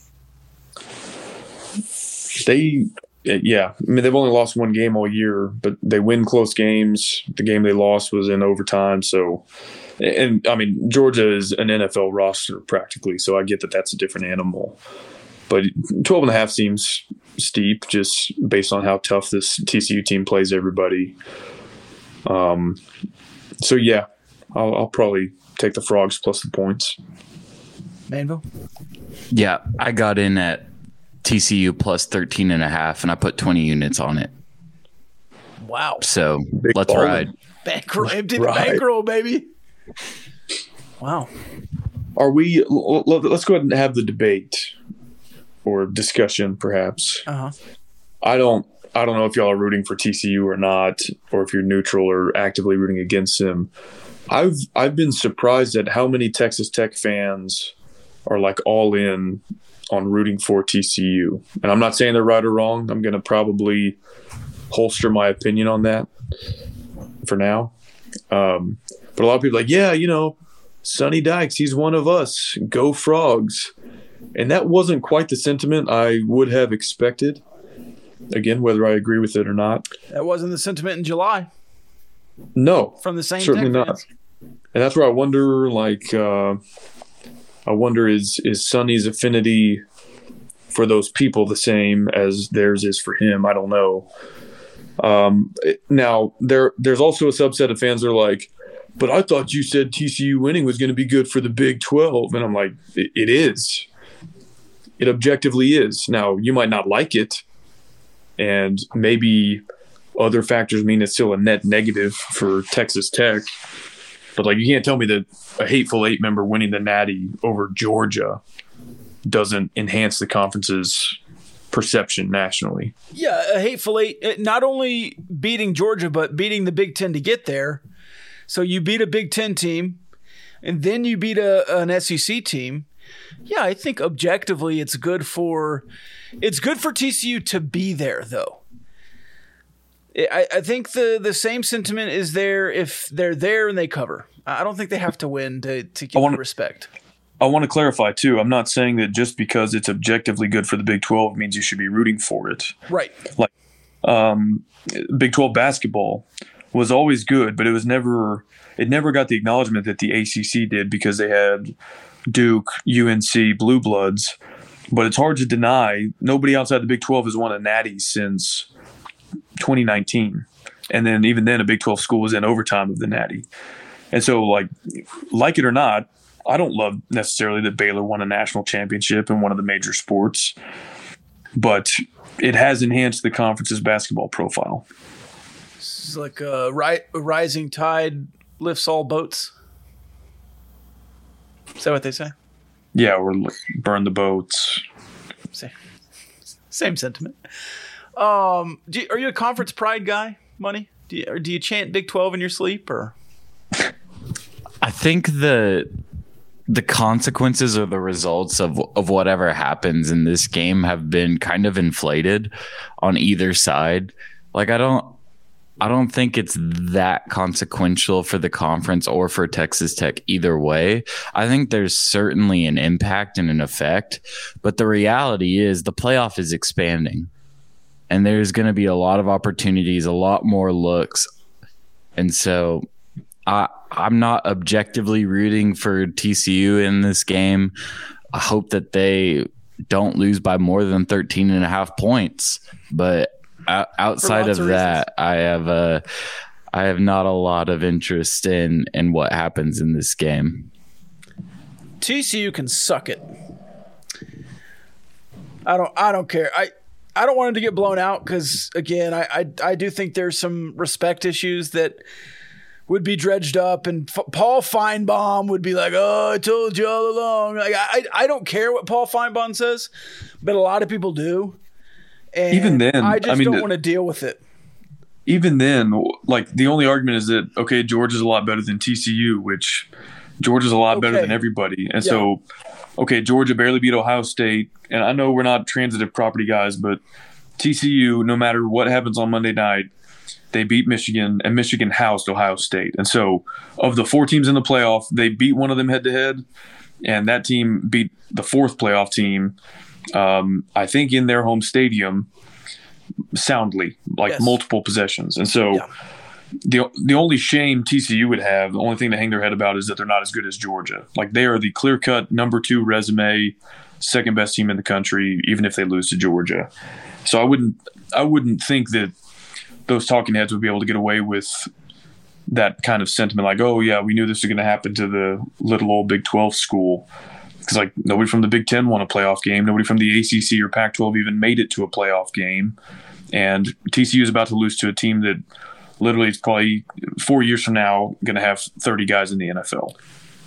They, yeah. I mean, they've only lost one game all year, but they win close games. The game they lost was in overtime. So, and I mean, Georgia is an N F L roster practically, so I get that that's a different animal. But twelve and a half seems steep just based on how tough this T C U team plays everybody. Um. So, yeah, I'll, I'll probably take the Frogs plus the points. Manville? Yeah, I got in at T C U plus thirteen and a half, and I put twenty units on it. Wow. So Big let's ballin'. ride. Bankroll, empty the Right. bankroll, baby. Wow. Are we, l- l- let's go ahead and have the debate or discussion perhaps. Uh-huh. I don't, I don't know if y'all are rooting for T C U or not, or if you're neutral or actively rooting against them. I've, I've been surprised at how many Texas Tech fans are like all in on rooting for T C U. And I'm not saying they're right or wrong. I'm going to probably holster my opinion on that for now. Um, but a lot of people are like, yeah, you know, Sonny Dykes, he's one of us. Go Frogs. And that wasn't quite the sentiment I would have expected. Again, whether I agree with it or not. That wasn't the sentiment in July. No. From the same certainly Tech not. fans. And that's where I wonder, like, uh, I wonder is is Sonny's affinity for those people the same as theirs is for him? I don't know. Um, now, there there's also a subset of fans that are like, but I thought you said T C U winning was going to be good for the Big twelve. And I'm like, it, it is. It objectively is. Now, you might not like it, and maybe other factors mean it's still a net negative for Texas Tech. But, like, you can't tell me that a hateful eight member winning the Natty over Georgia doesn't enhance the conference's perception nationally. Yeah, a hateful eight, not only beating Georgia, but beating the Big Ten to get there. So you beat a Big Ten team, and then you beat a, an S E C team. Yeah, I think objectively it's good for it's good for T C U to be there, though. I, I think the, the same sentiment is there if they're there and they cover. I don't think they have to win to, to get wanna, the respect. I want to clarify, too. I'm not saying that just because it's objectively good for the Big twelve means you should be rooting for it. Right. Like um, Big twelve basketball was always good, but it was never it never got the acknowledgement that the A C C did because they had Duke, U N C, Blue Bloods. But it's hard to deny nobody outside the Big twelve has won a Natty since twenty nineteen. And then even then a Big twelve school was in overtime of the Natty. And so, like, like it or not, I don't love necessarily that Baylor won a national championship in one of the major sports, but it has enhanced the conference's basketball profile. It's like a, ri- a rising tide lifts all boats. Is that what they say? Yeah, or burn the boats. Same, same sentiment. Um, do you, are you a conference pride guy, Money? Do you, or do you chant Big twelve in your sleep? Or I think the the consequences or the results of of whatever happens in this game have been kind of inflated on either side. Like I don't I don't think it's that consequential for the conference or for Texas Tech either way. I think there's certainly an impact and an effect, but the reality is the playoff is expanding and there's going to be a lot of opportunities, a lot more looks. And so I, I'm not objectively rooting for T C U in this game. I hope that they don't lose by more than thirteen and a half points, but outside of, of that, I have a, I have not a lot of interest in in what happens in this game. T C U can suck it. I don't. I don't care. I. I don't want him to get blown out because, again, I, I I do think there's some respect issues that would be dredged up, and F- Paul Feinbaum would be like, "Oh, I told you all along." Like, I I don't care what Paul Feinbaum says, but a lot of people do. And even then, I just I mean, don't want to deal with it. Even then, like the only argument is that okay, Georgia's a lot better than T C U, which Georgia's a lot okay. better than everybody, and yeah. so okay, Georgia barely beat Ohio State, and I know we're not transitive property guys, but T C U, no matter what happens on Monday night, they beat Michigan, and Michigan housed Ohio State, and so of the four teams in the playoff, they beat one of them head to head, and that team beat the fourth playoff team. Um, I think in their home stadium soundly, like yes. multiple possessions. And so yeah. the the only shame T C U would have, the only thing to hang their head about is that they're not as good as Georgia. Like they are the clear-cut number two resume, second best team in the country, even if they lose to Georgia. So I wouldn't I wouldn't think that those talking heads would be able to get away with that kind of sentiment like, oh, yeah, we knew this was going to happen to the little old Big twelve school. Because, like, nobody from the Big Ten won a playoff game. Nobody from the A C C or Pac twelve even made it to a playoff game. And T C U is about to lose to a team that literally is probably four years from now going to have thirty guys in the N F L.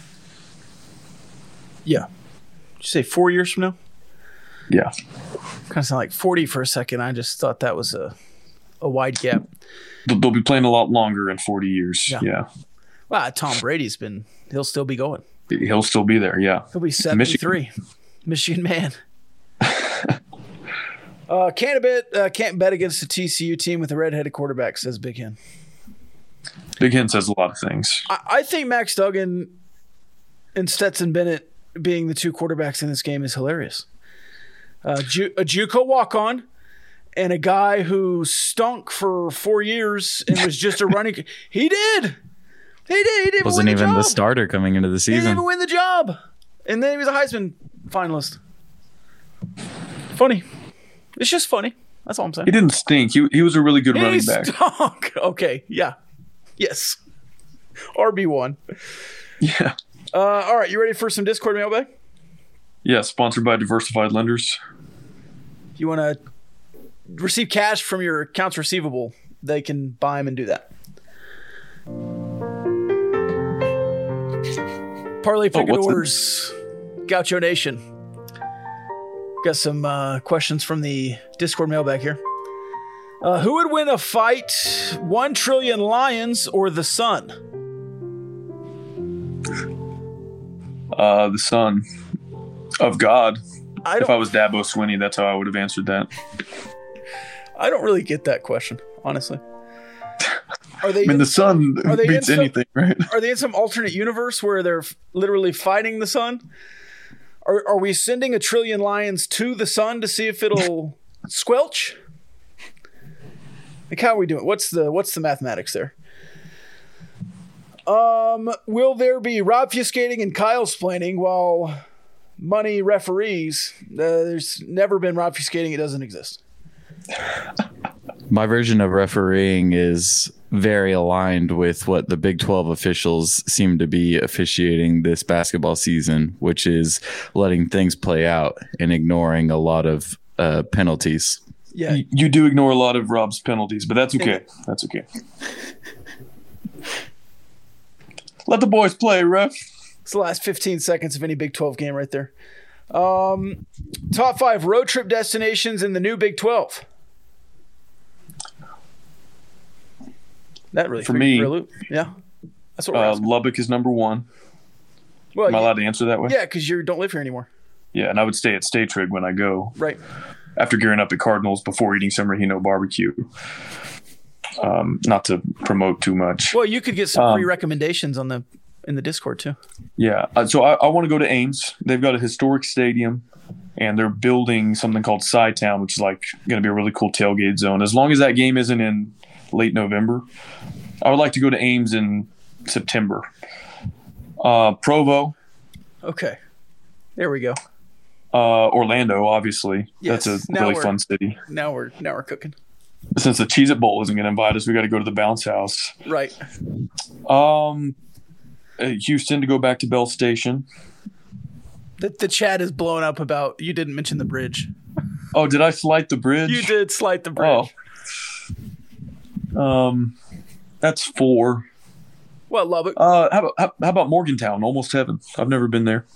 Yeah. Did you say four years from now? Yeah. Kind of sound like forty for a second. I just thought that was a, a wide gap. They'll be playing a lot longer in forty years. Yeah. yeah. Well, Tom Brady's been – he'll still be going. He'll still be there, yeah. He'll be seventy-three. Michigan, Michigan man. Uh, can't bet uh, can't bet against the T C U team with a redheaded quarterback, says Big Hen. Big Hen says a lot of things. I, I think Max Duggan and Stetson Bennett being the two quarterbacks in this game is hilarious. Uh, Ju- a JUCO walk-on and a guy who stunk for four years and was just a running. He did. He did. He didn't Wasn't win the even job. the starter coming into the He didn't season. even win the job. And then he was a Heisman finalist. Funny. It's just funny. That's all I'm saying. He didn't stink. He he was a really good He running back. stunk. Okay. Yeah. Yes. R B one. Yeah. Uh, all right. You ready for some Discord mailbag? Yeah, sponsored by Diversified Lenders. If you want to receive cash from your accounts receivable, they can buy them and do that. Parlay Oh, Picket what's Orders, Gaucho Nation. Got some uh, questions from the Discord mailbag here. Uh, who would win a fight, One Trillion Lions or the Sun? Uh, the son of God. I If I don't, was Dabo Swinney, that's how I would have answered that. I don't really get that question, honestly. Are they I mean, in, the sun are they in beats some- anything, right? Are they in some alternate universe where they're f- literally fighting the sun? Are, are we sending a trillion lions to the sun to see if it'll squelch? Like, how are we doing? What's the what's the mathematics there? Um, will there be obfuscating and Kyle splaining while money referees? Uh, there's never been obfuscating. It doesn't exist. My version of refereeing is very aligned with what the Big twelve officials seem to be officiating this basketball season, which is letting things play out and ignoring a lot of uh, penalties. Yeah, You, you do ignore a lot of Rob's penalties, but that's okay. That's okay. Let the boys play, ref. it's the last fifteen seconds of any Big twelve game right there. Um, top five road trip destinations in the new Big twelve. That really For threw me, for a loop. Yeah, that's what we're Uh, asking. Lubbock is number one. Well, Am I you- allowed to answer that way? yeah, because you don't live here anymore, Yeah, and I would stay at Stay Trig when I go right? after gearing up at Cardinals before eating some Rahino barbecue. Um, not to promote too much. Well, you could get some free Um, recommendations on the in the Discord too. Yeah, uh, so I, I want to go to Ames. They've got a historic stadium, and they're building something called Sci-Town, which is like going to be a really cool tailgate zone. As long as that game isn't in late November, I would like to go to Ames in September. Uh, Provo, Okay, there we go. uh, Orlando, obviously. Yes, That's a now really we're- fun city. Now we're now we're cooking. Since the Cheez-It Bowl isn't going to invite us, we got to go to the Bounce House. Right. Um, uh, Houston to go back to Bell Station. The the chat is blown up about you didn't mention the bridge. Oh, did I slight the bridge? You did slight the bridge. Oh. Um, that's four. Well, Lubbock. Uh, how about how, how about Morgantown? Almost heaven. I've never been there.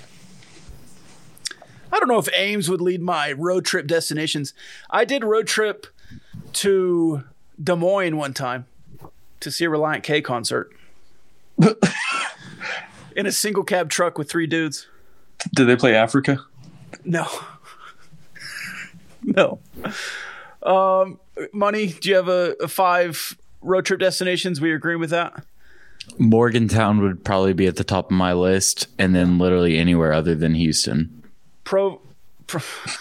I don't know if Ames would lead my road trip destinations. I did road trip to Des Moines one time to see a Reliant K concert in a single cab truck with three dudes. Did they play Africa? No. No. Um, Money, do you have a, a five road trip destinations? We agree with that? Morgantown would probably be at the top of my list, and then literally anywhere other than Houston. Pro, Pro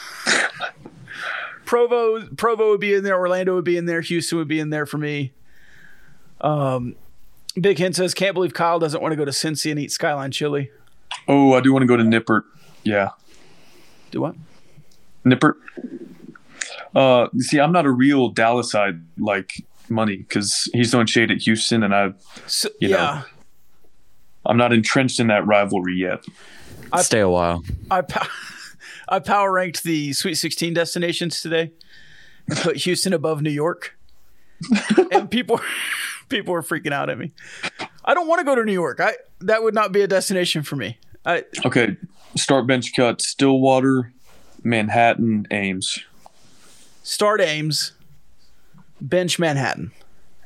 Provo Provo would be in there, Orlando would be in there, Houston would be in there for me. Um, Big Hen says, can't believe Kyle doesn't want to go to Cincy and eat Skyline chili. Oh, I do want to go to Nippert. Yeah, Do what? Nippert. Uh, see, I'm not a real Dallasite like Money because he's throwing shade at Houston, and I, So, you yeah, know, I'm not entrenched in that rivalry yet. Stay a while. I pow- I power ranked the Sweet sixteen destinations today and put Houston above New York, and people people were freaking out at me. I don't want to go to New York. I that would not be a destination for me. I Okay, start bench cut: Stillwater, Manhattan, Ames. start Ames, bench Manhattan.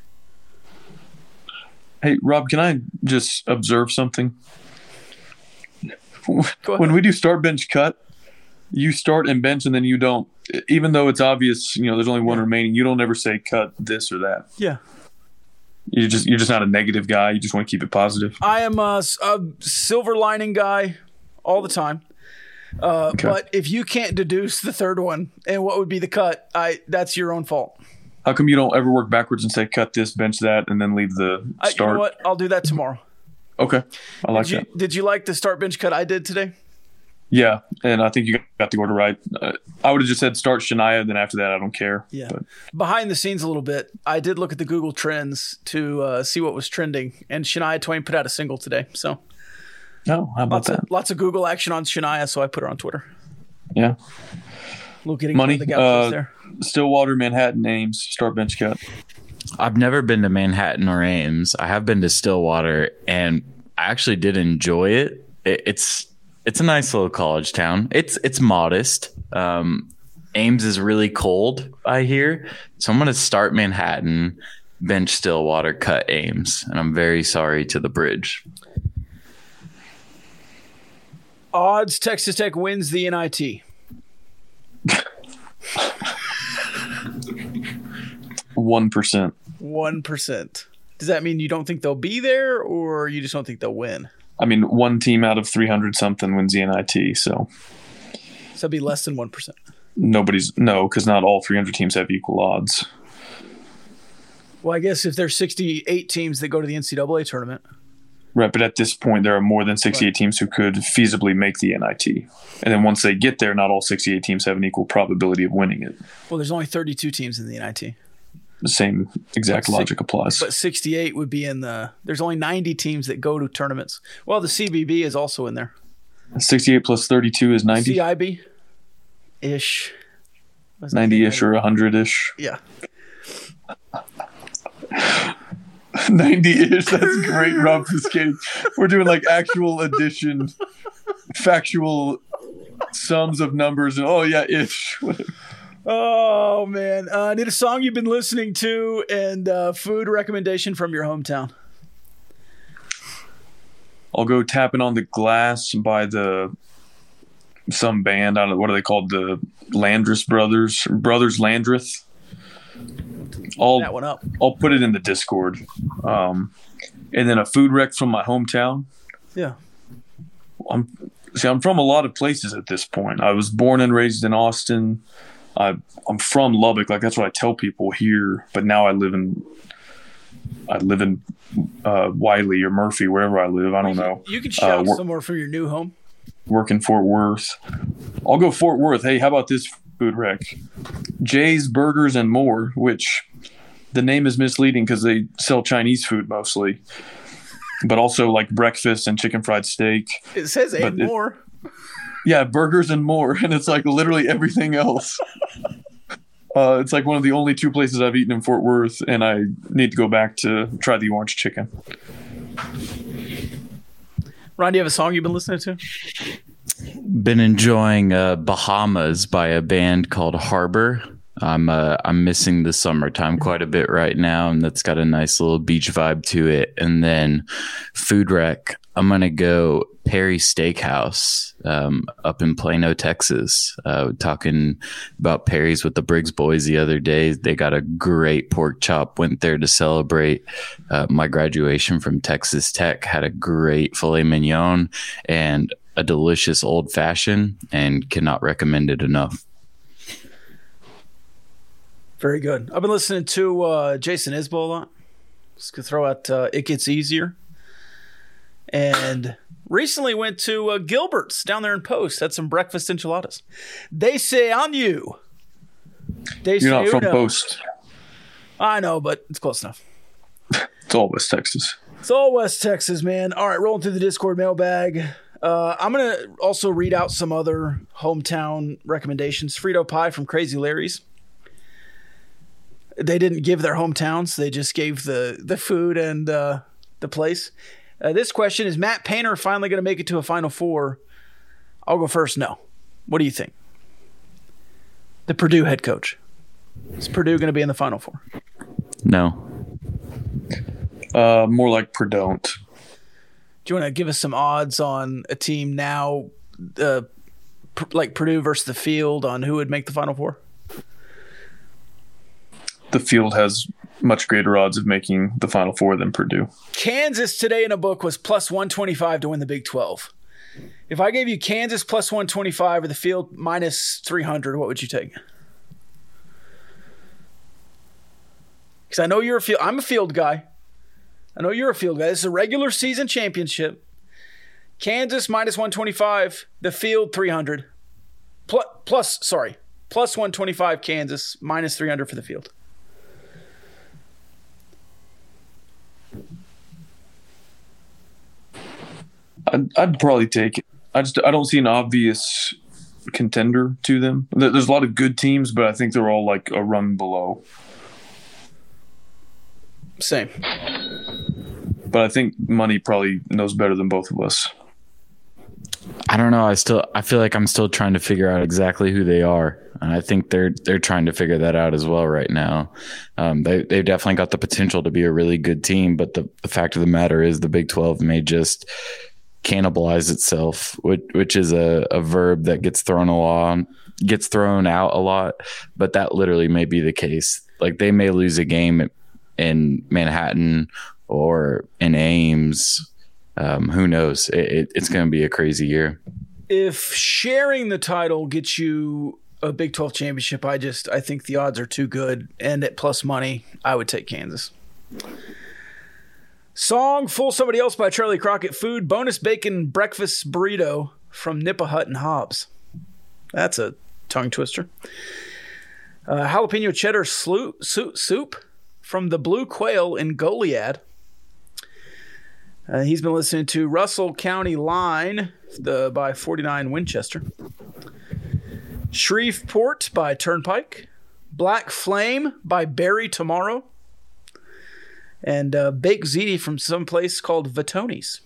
Hey, Rob, can I just observe something? Go ahead. When we do start bench cut, you start and bench and then you don't, even though it's obvious, you know, there's only one remaining, you don't ever say cut this or that. Yeah. You just, you're just not a negative guy. You just want to keep it positive. I am a, a silver lining guy all the time. Uh, okay. But if you can't deduce the third one and what would be the cut, I that's your own fault. How come you don't ever work backwards and say cut this, bench that, and then leave the start? Uh, you know what? I'll do that tomorrow. Okay. I like did you, that. Did you like the start bench cut I did today? Yeah, and I think you got the order right. Uh, I would have just said start Shania, then after that I don't care. Yeah. But. Behind the scenes a little bit, I did look at the Google Trends to uh, see what was trending, and Shania Twain put out a single today. So, oh, how about lots that? Of, lots of Google action on Shania, so I put her on Twitter. Yeah. Look at Money. the Uh, there. Stillwater, Manhattan, Ames, start bench cut. I've never been to Manhattan or Ames. I have been to Stillwater, and I actually did enjoy it. it it's it's a nice little college town. It's it's modest. Um, Ames is really cold, I hear. So I'm going to start Manhattan, bench Stillwater, cut Ames, and I'm very sorry to the Bridge. Odds Texas Tech wins the N I T. One percent. One percent. Does that mean you don't think they'll be there, or you just don't think they'll win? I mean, one team out of three hundred something wins the N I T, so. So it'd be less than one percent. Nobody's no, because not all three hundred teams have equal odds. Well, I guess if there's sixty-eight teams that go to the N C double A tournament. Right, but at this point, there are more than sixty-eight right. teams who could feasibly make the N I T. And then once they get there, not all sixty-eight teams have an equal probability of winning it. Well, there's only thirty-two teams in the N I T. The same exact but logic six, applies. But sixty-eight would be in the – there's only ninety teams that go to tournaments. Well, the C B B is also in there. sixty-eight plus thirty-two is ninety? C I B-ish. ninety-ish or one hundred-ish. Yeah. ninety-ish. That's great, Rob. Just kidding. We're doing like actual addition, factual sums of numbers. And, oh, yeah, ish. Oh, man. Uh, I need a song you've been listening to and uh, food recommendation from your hometown. I'll go Tapping on the Glass by the some band. I don't know. What are they called? The Landreth Brothers. Brothers Landreth. I'll, that one up. I'll put it in the Discord. Um, and then a food rec from my hometown. Yeah. I'm see. I'm from a lot of places at this point. I was born and raised in Austin. I, I'm from Lubbock. Like that's what I tell people here. But now I live in. I live in uh, Wiley or Murphy, wherever I live. I don't know. You can shout uh, wor- somewhere from your new home. Work in Fort Worth. I'll go Fort Worth. Hey, how about this food rec? Jay's Burgers and More, which the name is misleading because they sell Chinese food mostly, but also like breakfast and chicken fried steak. It says and more. It, yeah, burgers and more, and it's like literally everything else. Uh, it's like one of the only two places I've eaten in Fort Worth, and I need to go back to try the orange chicken. Ron, do you have a song you've been listening to? Been enjoying uh, Bahamas by a band called Harbor. I'm uh, I'm missing the summertime quite a bit right now, and that's got a nice little beach vibe to it. And then food rec, I'm gonna go Perry Steakhouse um, up in Plano, Texas. Uh, talking about Perry's with the Briggs boys the other day. They got a great pork chop. Went there to celebrate uh, my graduation from Texas Tech. Had a great filet mignon and a delicious old fashioned, and cannot recommend it enough. Very good. I've been listening to uh, Jason Isbell a lot. Just gonna throw out uh, It Gets Easier. And recently went to uh, Gilbert's down there in Post. Had some breakfast enchiladas. They say on you. They You're not from uno. Post. I know, but it's close enough. It's all West Texas. It's all West Texas, man. All right, rolling through the Discord mailbag. Uh, I'm going to also read out some other hometown recommendations. Frito Pie from Crazy Larry's. They didn't give their hometowns. They just gave the, the food and uh, the place. Uh, this question, is Matt Painter finally going to make it to a Final Four? I'll go first. No. What do you think? The Purdue head coach. Is Purdue going to be in the Final Four? No. Uh, more like Purdue. Do you want to give us some odds on a team now uh, like Purdue versus the field on who would make the Final Four? The field has much greater odds of making the Final Four than Purdue. Kansas today in a book was plus one twenty-five to win the Big twelve. If I gave you Kansas plus one twenty-five or the field minus three hundred, what would you take? Because I know you're a field. I'm a field guy. I know you're a field guy. This is a regular season championship. Kansas minus one twenty-five, the field three hundred. Plus, plus sorry, plus one twenty-five Kansas, minus three hundred for the field. I'd, I'd probably take it. I just I don't see an obvious contender to them. There's a lot of good teams, but I think they're all like a rung below. Same. But I think money probably knows better than both of us. I don't know. I still I feel like I'm still trying to figure out exactly who they are, and I think they're they're trying to figure that out as well right now. Um, they they've definitely got the potential to be a really good team, but the, the fact of the matter is the Big twelve may just cannibalize itself, which which is a, a verb that gets thrown along gets thrown out a lot, but that literally may be the case. Like they may lose a game in Manhattan or in Ames. Um, who knows? It, it, it's going to be a crazy year. If sharing the title gets you a Big twelve championship, I just I think the odds are too good. And at plus money, I would take Kansas. Song Fool Somebody Else by Charlie Crockett. Food, bonus bacon breakfast burrito from Nippa Hut and Hobbs. That's a tongue twister. Uh, jalapeno cheddar slu- soup, soup from the Blue Quail in Goliad. Uh, he's been listening to Russell County Line the, by forty-nine Winchester. Shreveport by Turnpike. Black Flame by Barry Tomorrow. And uh, Bake Ziti from some place called Vitoni's.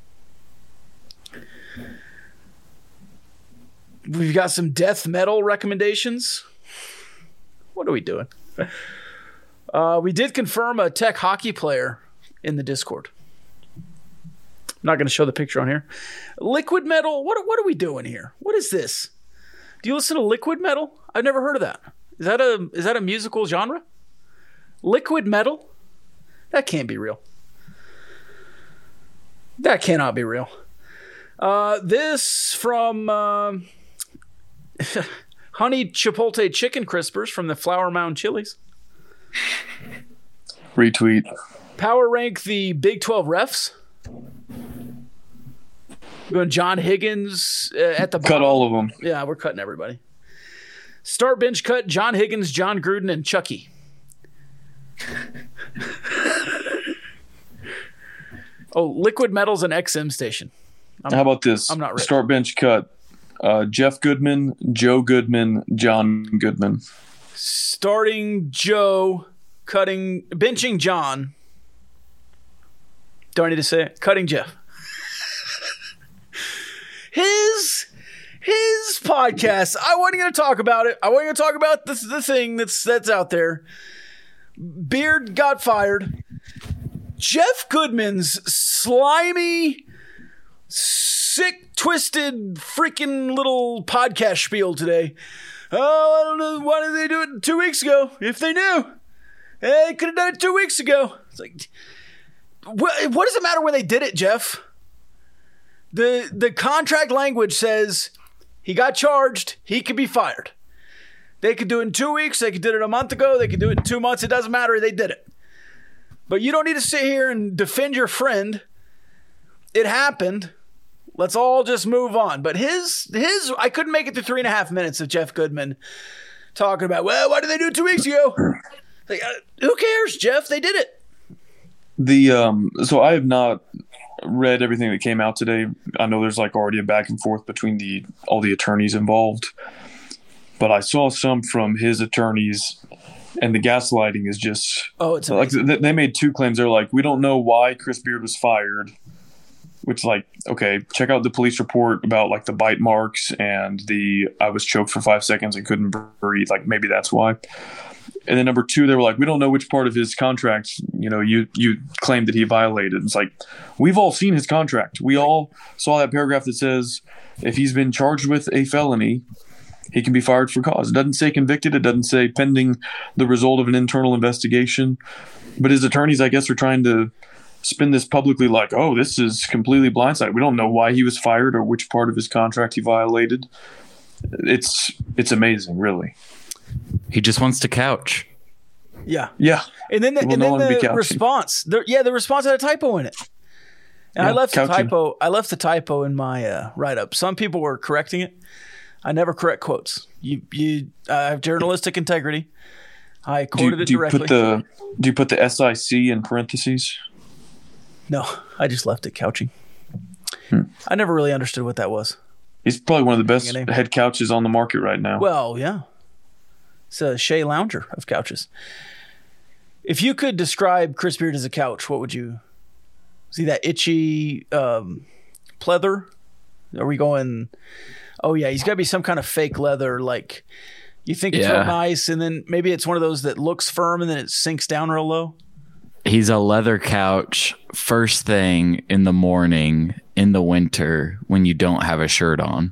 We've got some death metal recommendations. What are we doing? Uh, we did confirm a Tech hockey player in the Discord. I'm not going to show the picture on here. Liquid metal. What what are we doing here? What is this? Do you listen to liquid metal? I've never heard of that. Is that a is that a musical genre? Liquid metal? That can't be real. That cannot be real. Uh, this from uh, Honey Chipotle Chicken Crispers from the Flower Mound Chili's. Retweet. Power rank the Big twelve refs. We're going John Higgins uh, at the bottom. Cut all of them. Yeah, we're cutting everybody. Start bench cut John Higgins, John Gruden, and Chucky. Oh, Liquid Metal's an X M station. I'm, How about this? I'm not rich. Start bench cut. Uh, Jeff Goodman, Joe Goodman, John Goodman. Starting Joe, cutting, benching John. Do I need to say it? Cutting Jeff. His his podcast. I wasn't going to talk about it. I wasn't going to talk about this the thing that's that's out there. Beard got fired. Jeff Goodman's slimy, sick, twisted, freaking little podcast spiel today. Oh, I don't know. Why did they do it two weeks ago? If they knew, they could have done it two weeks ago. It's like, what, what does it matter when they did it, Jeff? The the contract language says he got charged, he could be fired. They could do it in two weeks. They could do it a month ago. They could do it in two months. It doesn't matter. They did it. But you don't need to sit here and defend your friend. It happened. Let's all just move on. But his, his, I couldn't make it through three and a half minutes of Jeff Goodman talking about, well, why did they do it two weeks ago? Like, uh, who cares, Jeff? They did it. The um, so I have not read everything that came out today. I know there's like already a back and forth between the all the attorneys involved, but I saw some from his attorneys, and the gaslighting is just oh, it's like th- they made two claims. They're like, we don't know why Chris Beard was fired, which like okay, check out the police report about like the bite marks and the I was choked for five seconds and couldn't breathe. Like maybe that's why. And then number two, they were like, we don't know which part of his contract, you know, you you claimed that he violated. It's like, we've all seen his contract. We all saw that paragraph that says if he's been charged with a felony, he can be fired for cause. It doesn't say convicted. It doesn't say pending the result of an internal investigation. But his attorneys, I guess, are trying to spin this publicly like, oh, this is completely blindsided. We don't know why he was fired or which part of his contract he violated. It's it's amazing, really. He just wants to couch. Yeah. Yeah. And then the, He will and no then longer be the couching. response. The, yeah, the response had a typo in it. And Yeah, I left couching. the typo. I left the typo in my uh, write-up. Some people were correcting it. I never correct quotes. You you I have journalistic integrity. I Do you, quoted it do you directly. put the do you put the S I C in parentheses? No, I just left it couching. Hmm. I never really understood what that was. He's probably one of the best Your name? head couches on the market right now. Well, yeah. It's a Shea Lounger of couches. If you could describe Chris Beard as a couch, what would you see? That itchy um, pleather? Are we going? Oh yeah, he's got to be some kind of fake leather. Like you think it's Yeah. real nice, and then maybe it's one of those that looks firm and then it sinks down real low. He's a leather couch first thing in the morning in the winter when you don't have a shirt on.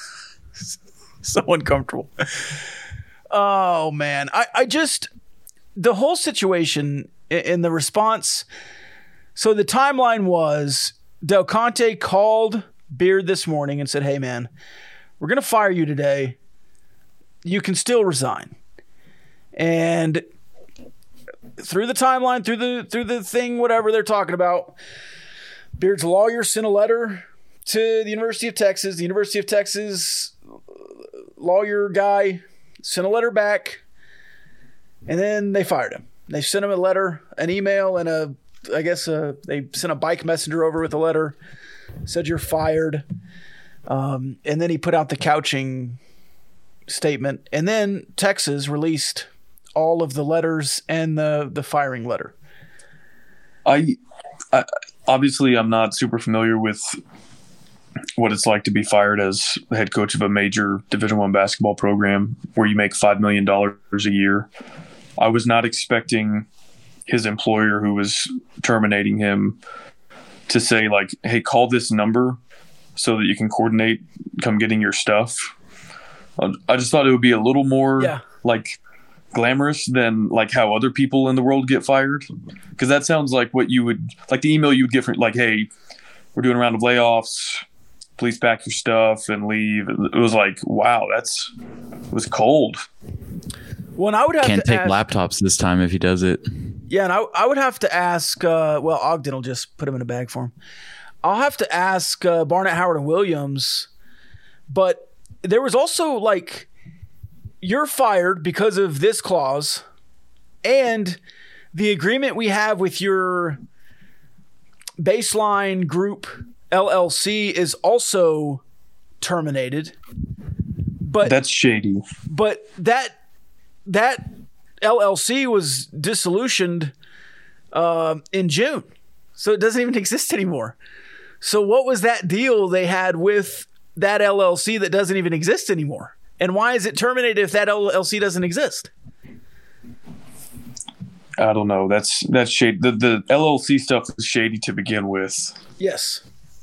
So uncomfortable. Oh man, I, I just the whole situation and the response. So the timeline was Del Conte called Beard this morning and said, "Hey man, we're gonna fire you today. You can still resign." And through the timeline, through the through the thing, whatever they're talking about, Beard's lawyer sent a letter to the University of Texas. The University of Texas lawyer guy sent a letter back, and then they fired him. They sent him a letter, an email, and a, I guess a, they sent a bike messenger over with a letter, said you're fired. Um, and then he put out the couching statement, and then Texas released all of the letters and the the firing letter. I, I obviously I'm not super familiar with what it's like to be fired as the head coach of a major Division One basketball program where you make five million dollars a year. I was not expecting his employer, who was terminating him, to say like, "Hey, call this number so that you can coordinate come getting your stuff." I just thought it would be a little more Yeah. like glamorous than like how other people in the world get fired, because that sounds like what you would like the email you would get from like, "Hey, we're doing a round of layoffs. Please pack your stuff and leave." It was like, wow, that's it was cold. Well, and I would have Can't to take ask, laptops this time if he does it. Yeah, and I, I would have to ask, uh, well, Ogden will just put him in a bag for him. I'll have to ask uh, Barnett, Howard, and Williams, but there was also like, you're fired because of this clause, and the agreement we have with your baseline group L L C is also terminated. But That's shady. but that that L L C was dissolutioned um, in June, so it doesn't even exist anymore. So what was that deal they had with that L L C that doesn't even exist anymore? And why is it terminated if that L L C doesn't exist? I don't know. That's that's shady. The the L L C stuff is shady to begin with. Yes.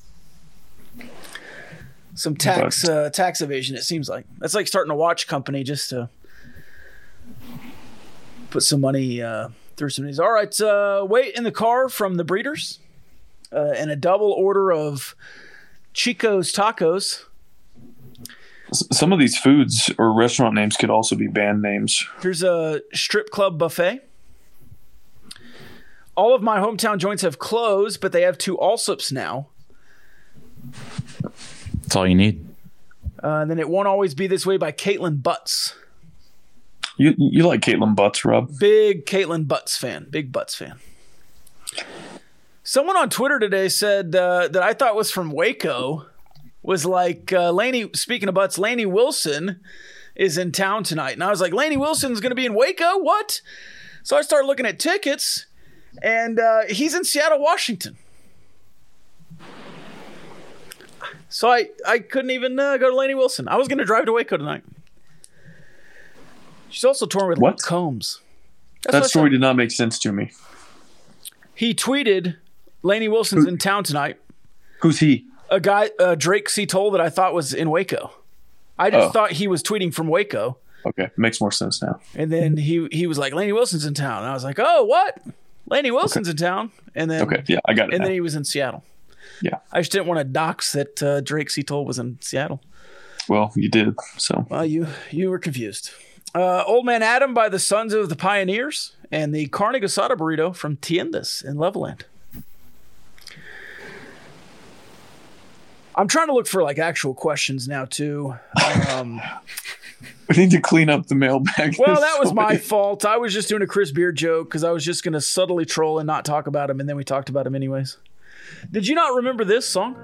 Some tax uh, tax evasion, it seems like. That's like starting a watch company just to put some money uh, through some of these. All right, uh, wait in the car from the Breeders uh, and a double order of Chico's Tacos. S- Some of these foods or restaurant names could also be band names. Here's a strip club buffet. All of my hometown joints have closed, but they have two Allsups now. That's all you need. Uh, and then It Won't Always Be This Way by Caitlin Butts. You you like Caitlin Butts, Rob? Big Caitlin Butts fan. Big Butts fan. Someone on Twitter today said uh, that I thought was from Waco was like, uh, Lainey, speaking of Butts, Lainey Wilson is in town tonight. And I was like, Lainey Wilson's going to be in Waco? What? So I started looking at tickets, and uh, he's in Seattle, Washington. So I, I couldn't even uh, go to Lainey Wilson. I was going to drive to Waco tonight. She's also touring with What? Luke Combs. That's that story did not make sense to me. He tweeted, Laney Wilson's Who? in town tonight. Who's he? A guy, uh, Drake C. Toll, that I thought was in Waco. I just oh. thought he was tweeting from Waco. Okay, makes more sense now. And then he he was like, Laney Wilson's in town. And I was like, oh, what? Laney Wilson's okay. in town. And then okay, yeah, I got it. And now. then he was in Seattle. Yeah, I just didn't want to dox that uh, Drake C. Toll was in Seattle. Well, you did. So well, you you were confused. Uh, Old Man Adam by the Sons of the Pioneers and the Carne Asada burrito from Tiendas in Leveland. I'm trying to look for like actual questions now too. Um, we need to clean up the mailbag. Well, that was my fault. I was just doing a Chris Beard joke because I was just going to subtly troll and not talk about him, and then we talked about him anyways. Did you not remember this song?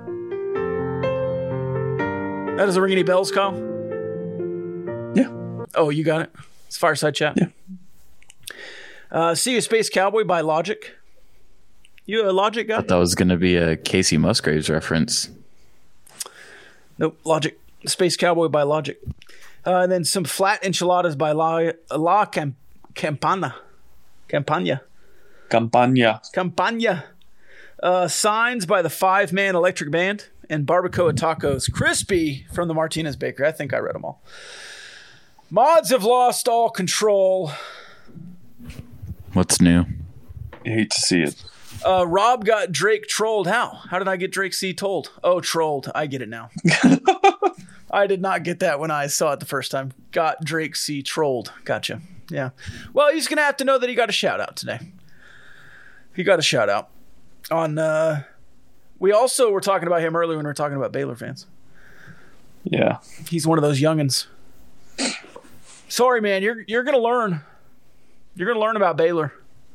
That doesn't ring any bells, Kyle? Yeah. Oh, you got it? It's Fireside Chat. Yeah. Uh, See You Space Cowboy by Logic. You a Logic guy? I thought that was going to be a Casey Musgraves reference. Nope, Logic. Space Cowboy by Logic. Uh, and then some flat enchiladas by La, La Cam, Campana. Campana. Campana. Campana. Uh, Signs by the Five Man Electric Band. And Barbacoa Tacos. Crispy from the Martinez Bakery. I think I read them all. Mods have lost all control. What's new? I hate to see it. Uh, Rob got Drake trolled. How? How did I get Drake C told? Oh, trolled. I get it now. I did not get that when I saw it the first time. Got Drake C trolled. Gotcha. Yeah. Well, he's going to have to know that he got a shout out today. He got a shout out. On, uh, we also were talking about him earlier when we were talking about Baylor fans. Yeah. He's one of those youngins. Sorry, man. You're, you're going to learn. You're going to learn about Baylor.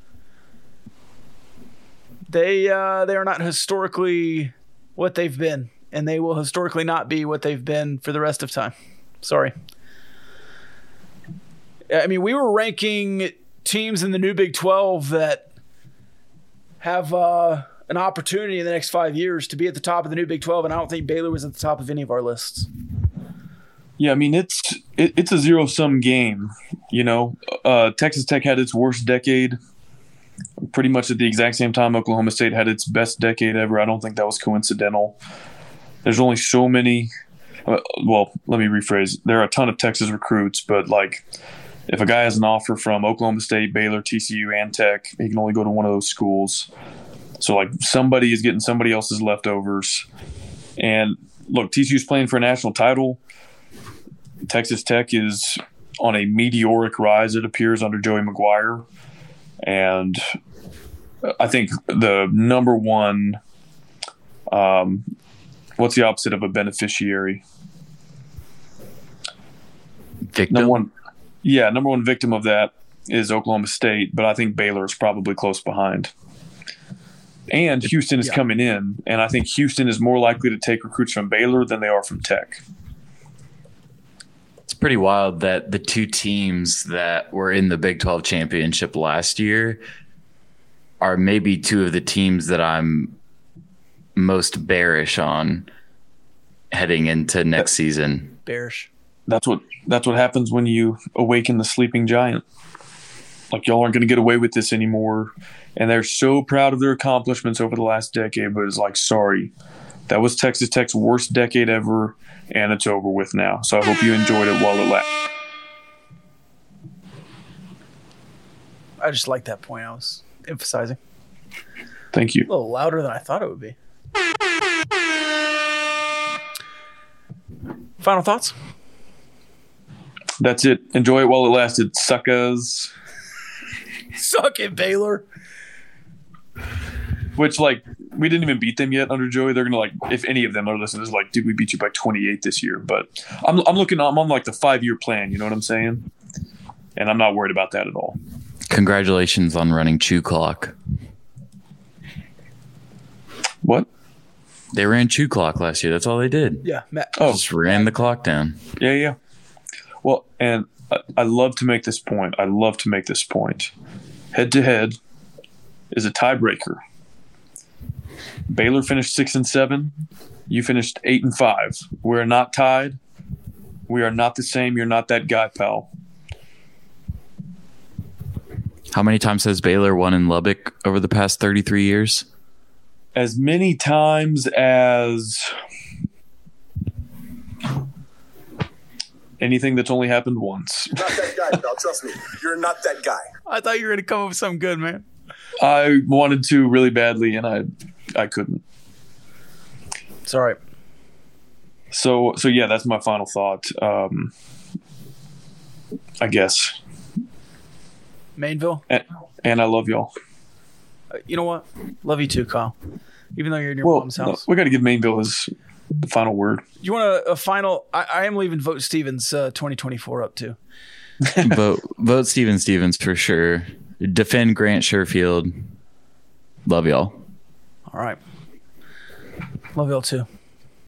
They uh, they are not historically what they've been, and they will historically not be what they've been for the rest of time. Sorry. I mean, we were ranking teams in the new Big twelve that have uh, an opportunity in the next five years to be at the top of the new Big twelve, and I don't think Baylor was at the top of any of our lists. Yeah, I mean, it's it, it's a zero-sum game. You know, uh, Texas Tech had its worst decade pretty much at the exact same time Oklahoma State had its best decade ever. I don't think that was coincidental. There's only so many uh, – well, let me rephrase. There are a ton of Texas recruits, but, like, if a guy has an offer from Oklahoma State, Baylor, T C U, and Tech, he can only go to one of those schools. So, like, somebody is getting somebody else's leftovers. And, look, T C U's playing for a national title. Texas Tech is on a meteoric rise, it appears, under Joey McGuire. And I think the number one, um, what's the opposite of a beneficiary? Victim. Number one, yeah, number one victim of that is Oklahoma State, but I think Baylor is probably close behind. And Houston is yeah. coming in, and I think Houston is more likely to take recruits from Baylor than they are from Tech. It's pretty wild that the two teams that were in the Big twelve championship last year are maybe two of the teams that I'm most bearish on heading into next that, season. Bearish. That's what that's what happens when you awaken the sleeping giant. Like, y'all aren't going to get away with this anymore. And they're so proud of their accomplishments over the last decade, but it's like, sorry, that was Texas Tech's worst decade ever. And it's over with now. So I hope you enjoyed it while it lasted. I just like that point I was emphasizing. Thank you. A little louder than I thought it would be. Final thoughts? That's it. Enjoy it while it lasted, suckers. Suck it, Baylor. Which, like, we didn't even beat them yet under Joey. They're gonna, like, if any of them are listening, is like, dude, we beat you by twenty-eight this year. But I'm, I'm looking, I'm on like the five-year plan. You know what I'm saying? And I'm not worried about that at all. Congratulations on running Chew Clock. What? They ran Chew Clock last year. That's all they did. Yeah, Matt. Oh, just ran the clock down. Yeah, yeah. Well, and I, I love to make this point. I love to make this point. Head to head is a tiebreaker. Baylor finished six and seven. You finished eight and five. We're not tied. We are not the same. You're not that guy, pal. How many times has Baylor won in Lubbock over the past thirty-three years? As many times as anything that's only happened once. You're not that guy, pal. Trust me. You're not that guy. I thought you were going to come up with something good, man. I wanted to really badly, and I I couldn't. It's all right. So, so yeah, that's my final thought. Um, I guess. Mainville? And, and I love y'all. Uh, you know what? Love you too, Kyle. Even though you're in your Well, mom's no, house. we got to give Mainville his the final word. You want a, a final? I, I am leaving Vote Stevens uh, twenty twenty-four up too. vote vote Steven Stevens for sure. Defend Grant Sherfield. Love y'all. All right. Love y'all too.